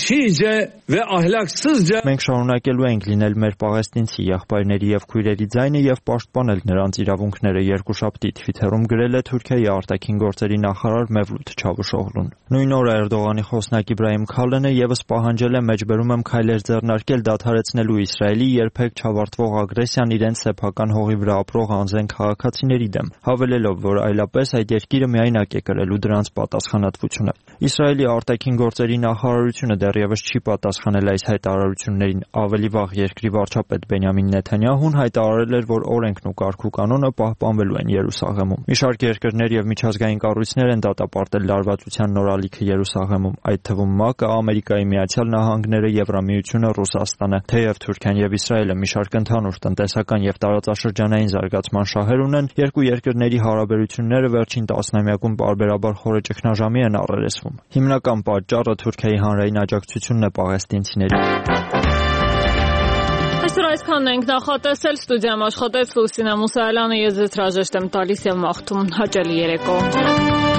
Մենք շարունակելու ենք լինել մեր պաղեստինցի եղբայրների եւ քույրերի ձայնը եւ պաշտպանել նրանց իրավունքները, երկուշաբթի Twitter-ում գրել է Թուրքիայի արտաքին գործերի նախարար Մևլութ Չավուշօղլուն։ Նույն օրը Էրդողանի խոսնակ Իբրահիմ Քալենը եւս պահանջել է մեջբերում եմ քայլեր ձեռնարկել դադարեցնելու Իսրայելի երբեք չավարտվող ագրեսիան իրենց սեփական հողի վրա ապրող անզեն քաղաքացիների դեմ, հավելելով, որ այլապես այդ երկիրը միայնակ է կրելու դրանց պատասխանատվությունը։ Իսրայելի արտաքին գործերի նախարարությունը դեռևս չի պատասխանել այս հայտարարություններին։ Ավելի վաղ երկրի վարչապետ Բենյամին Նեթանյահուն հայտարարել էր, որ օրենքն ու կարգուկանոնը պահպանվելու են Երուսաղեմում։ Մի շարք երկրներ եւ միջազգային կառույցներ են դատապարտել լարվածության նորալիքը Երուսաղեմում, այդ թվում ՄԱԿ-ը, Ամերիկայի Միացյալ Նահանգները, Եվրամիությունը, Ռուսաստանը։ Թեև Թուրքիան եւ Իսրայելը մի շարք ընդհանուր տնտեսական եւ տարածաշրջանային զարգացման շահեր ունեն, երկու երկրների հարաբերությունները վերջին տասնամյակում պարբերաբար խորը ճգնաժամի են առերեսվում։ Հիմնական պատճառը Թուրքիայի հանրային աջակցությունն է պաղեստինցիներին։
Այսօր այսքանն ենք նախատեսել, ստուդիայում աշխատեց Լուսինե Մուսայելյանը, ես ձեզ հրաժեշտ եմ տալիս եւ մաղթում հաճելի երեկո։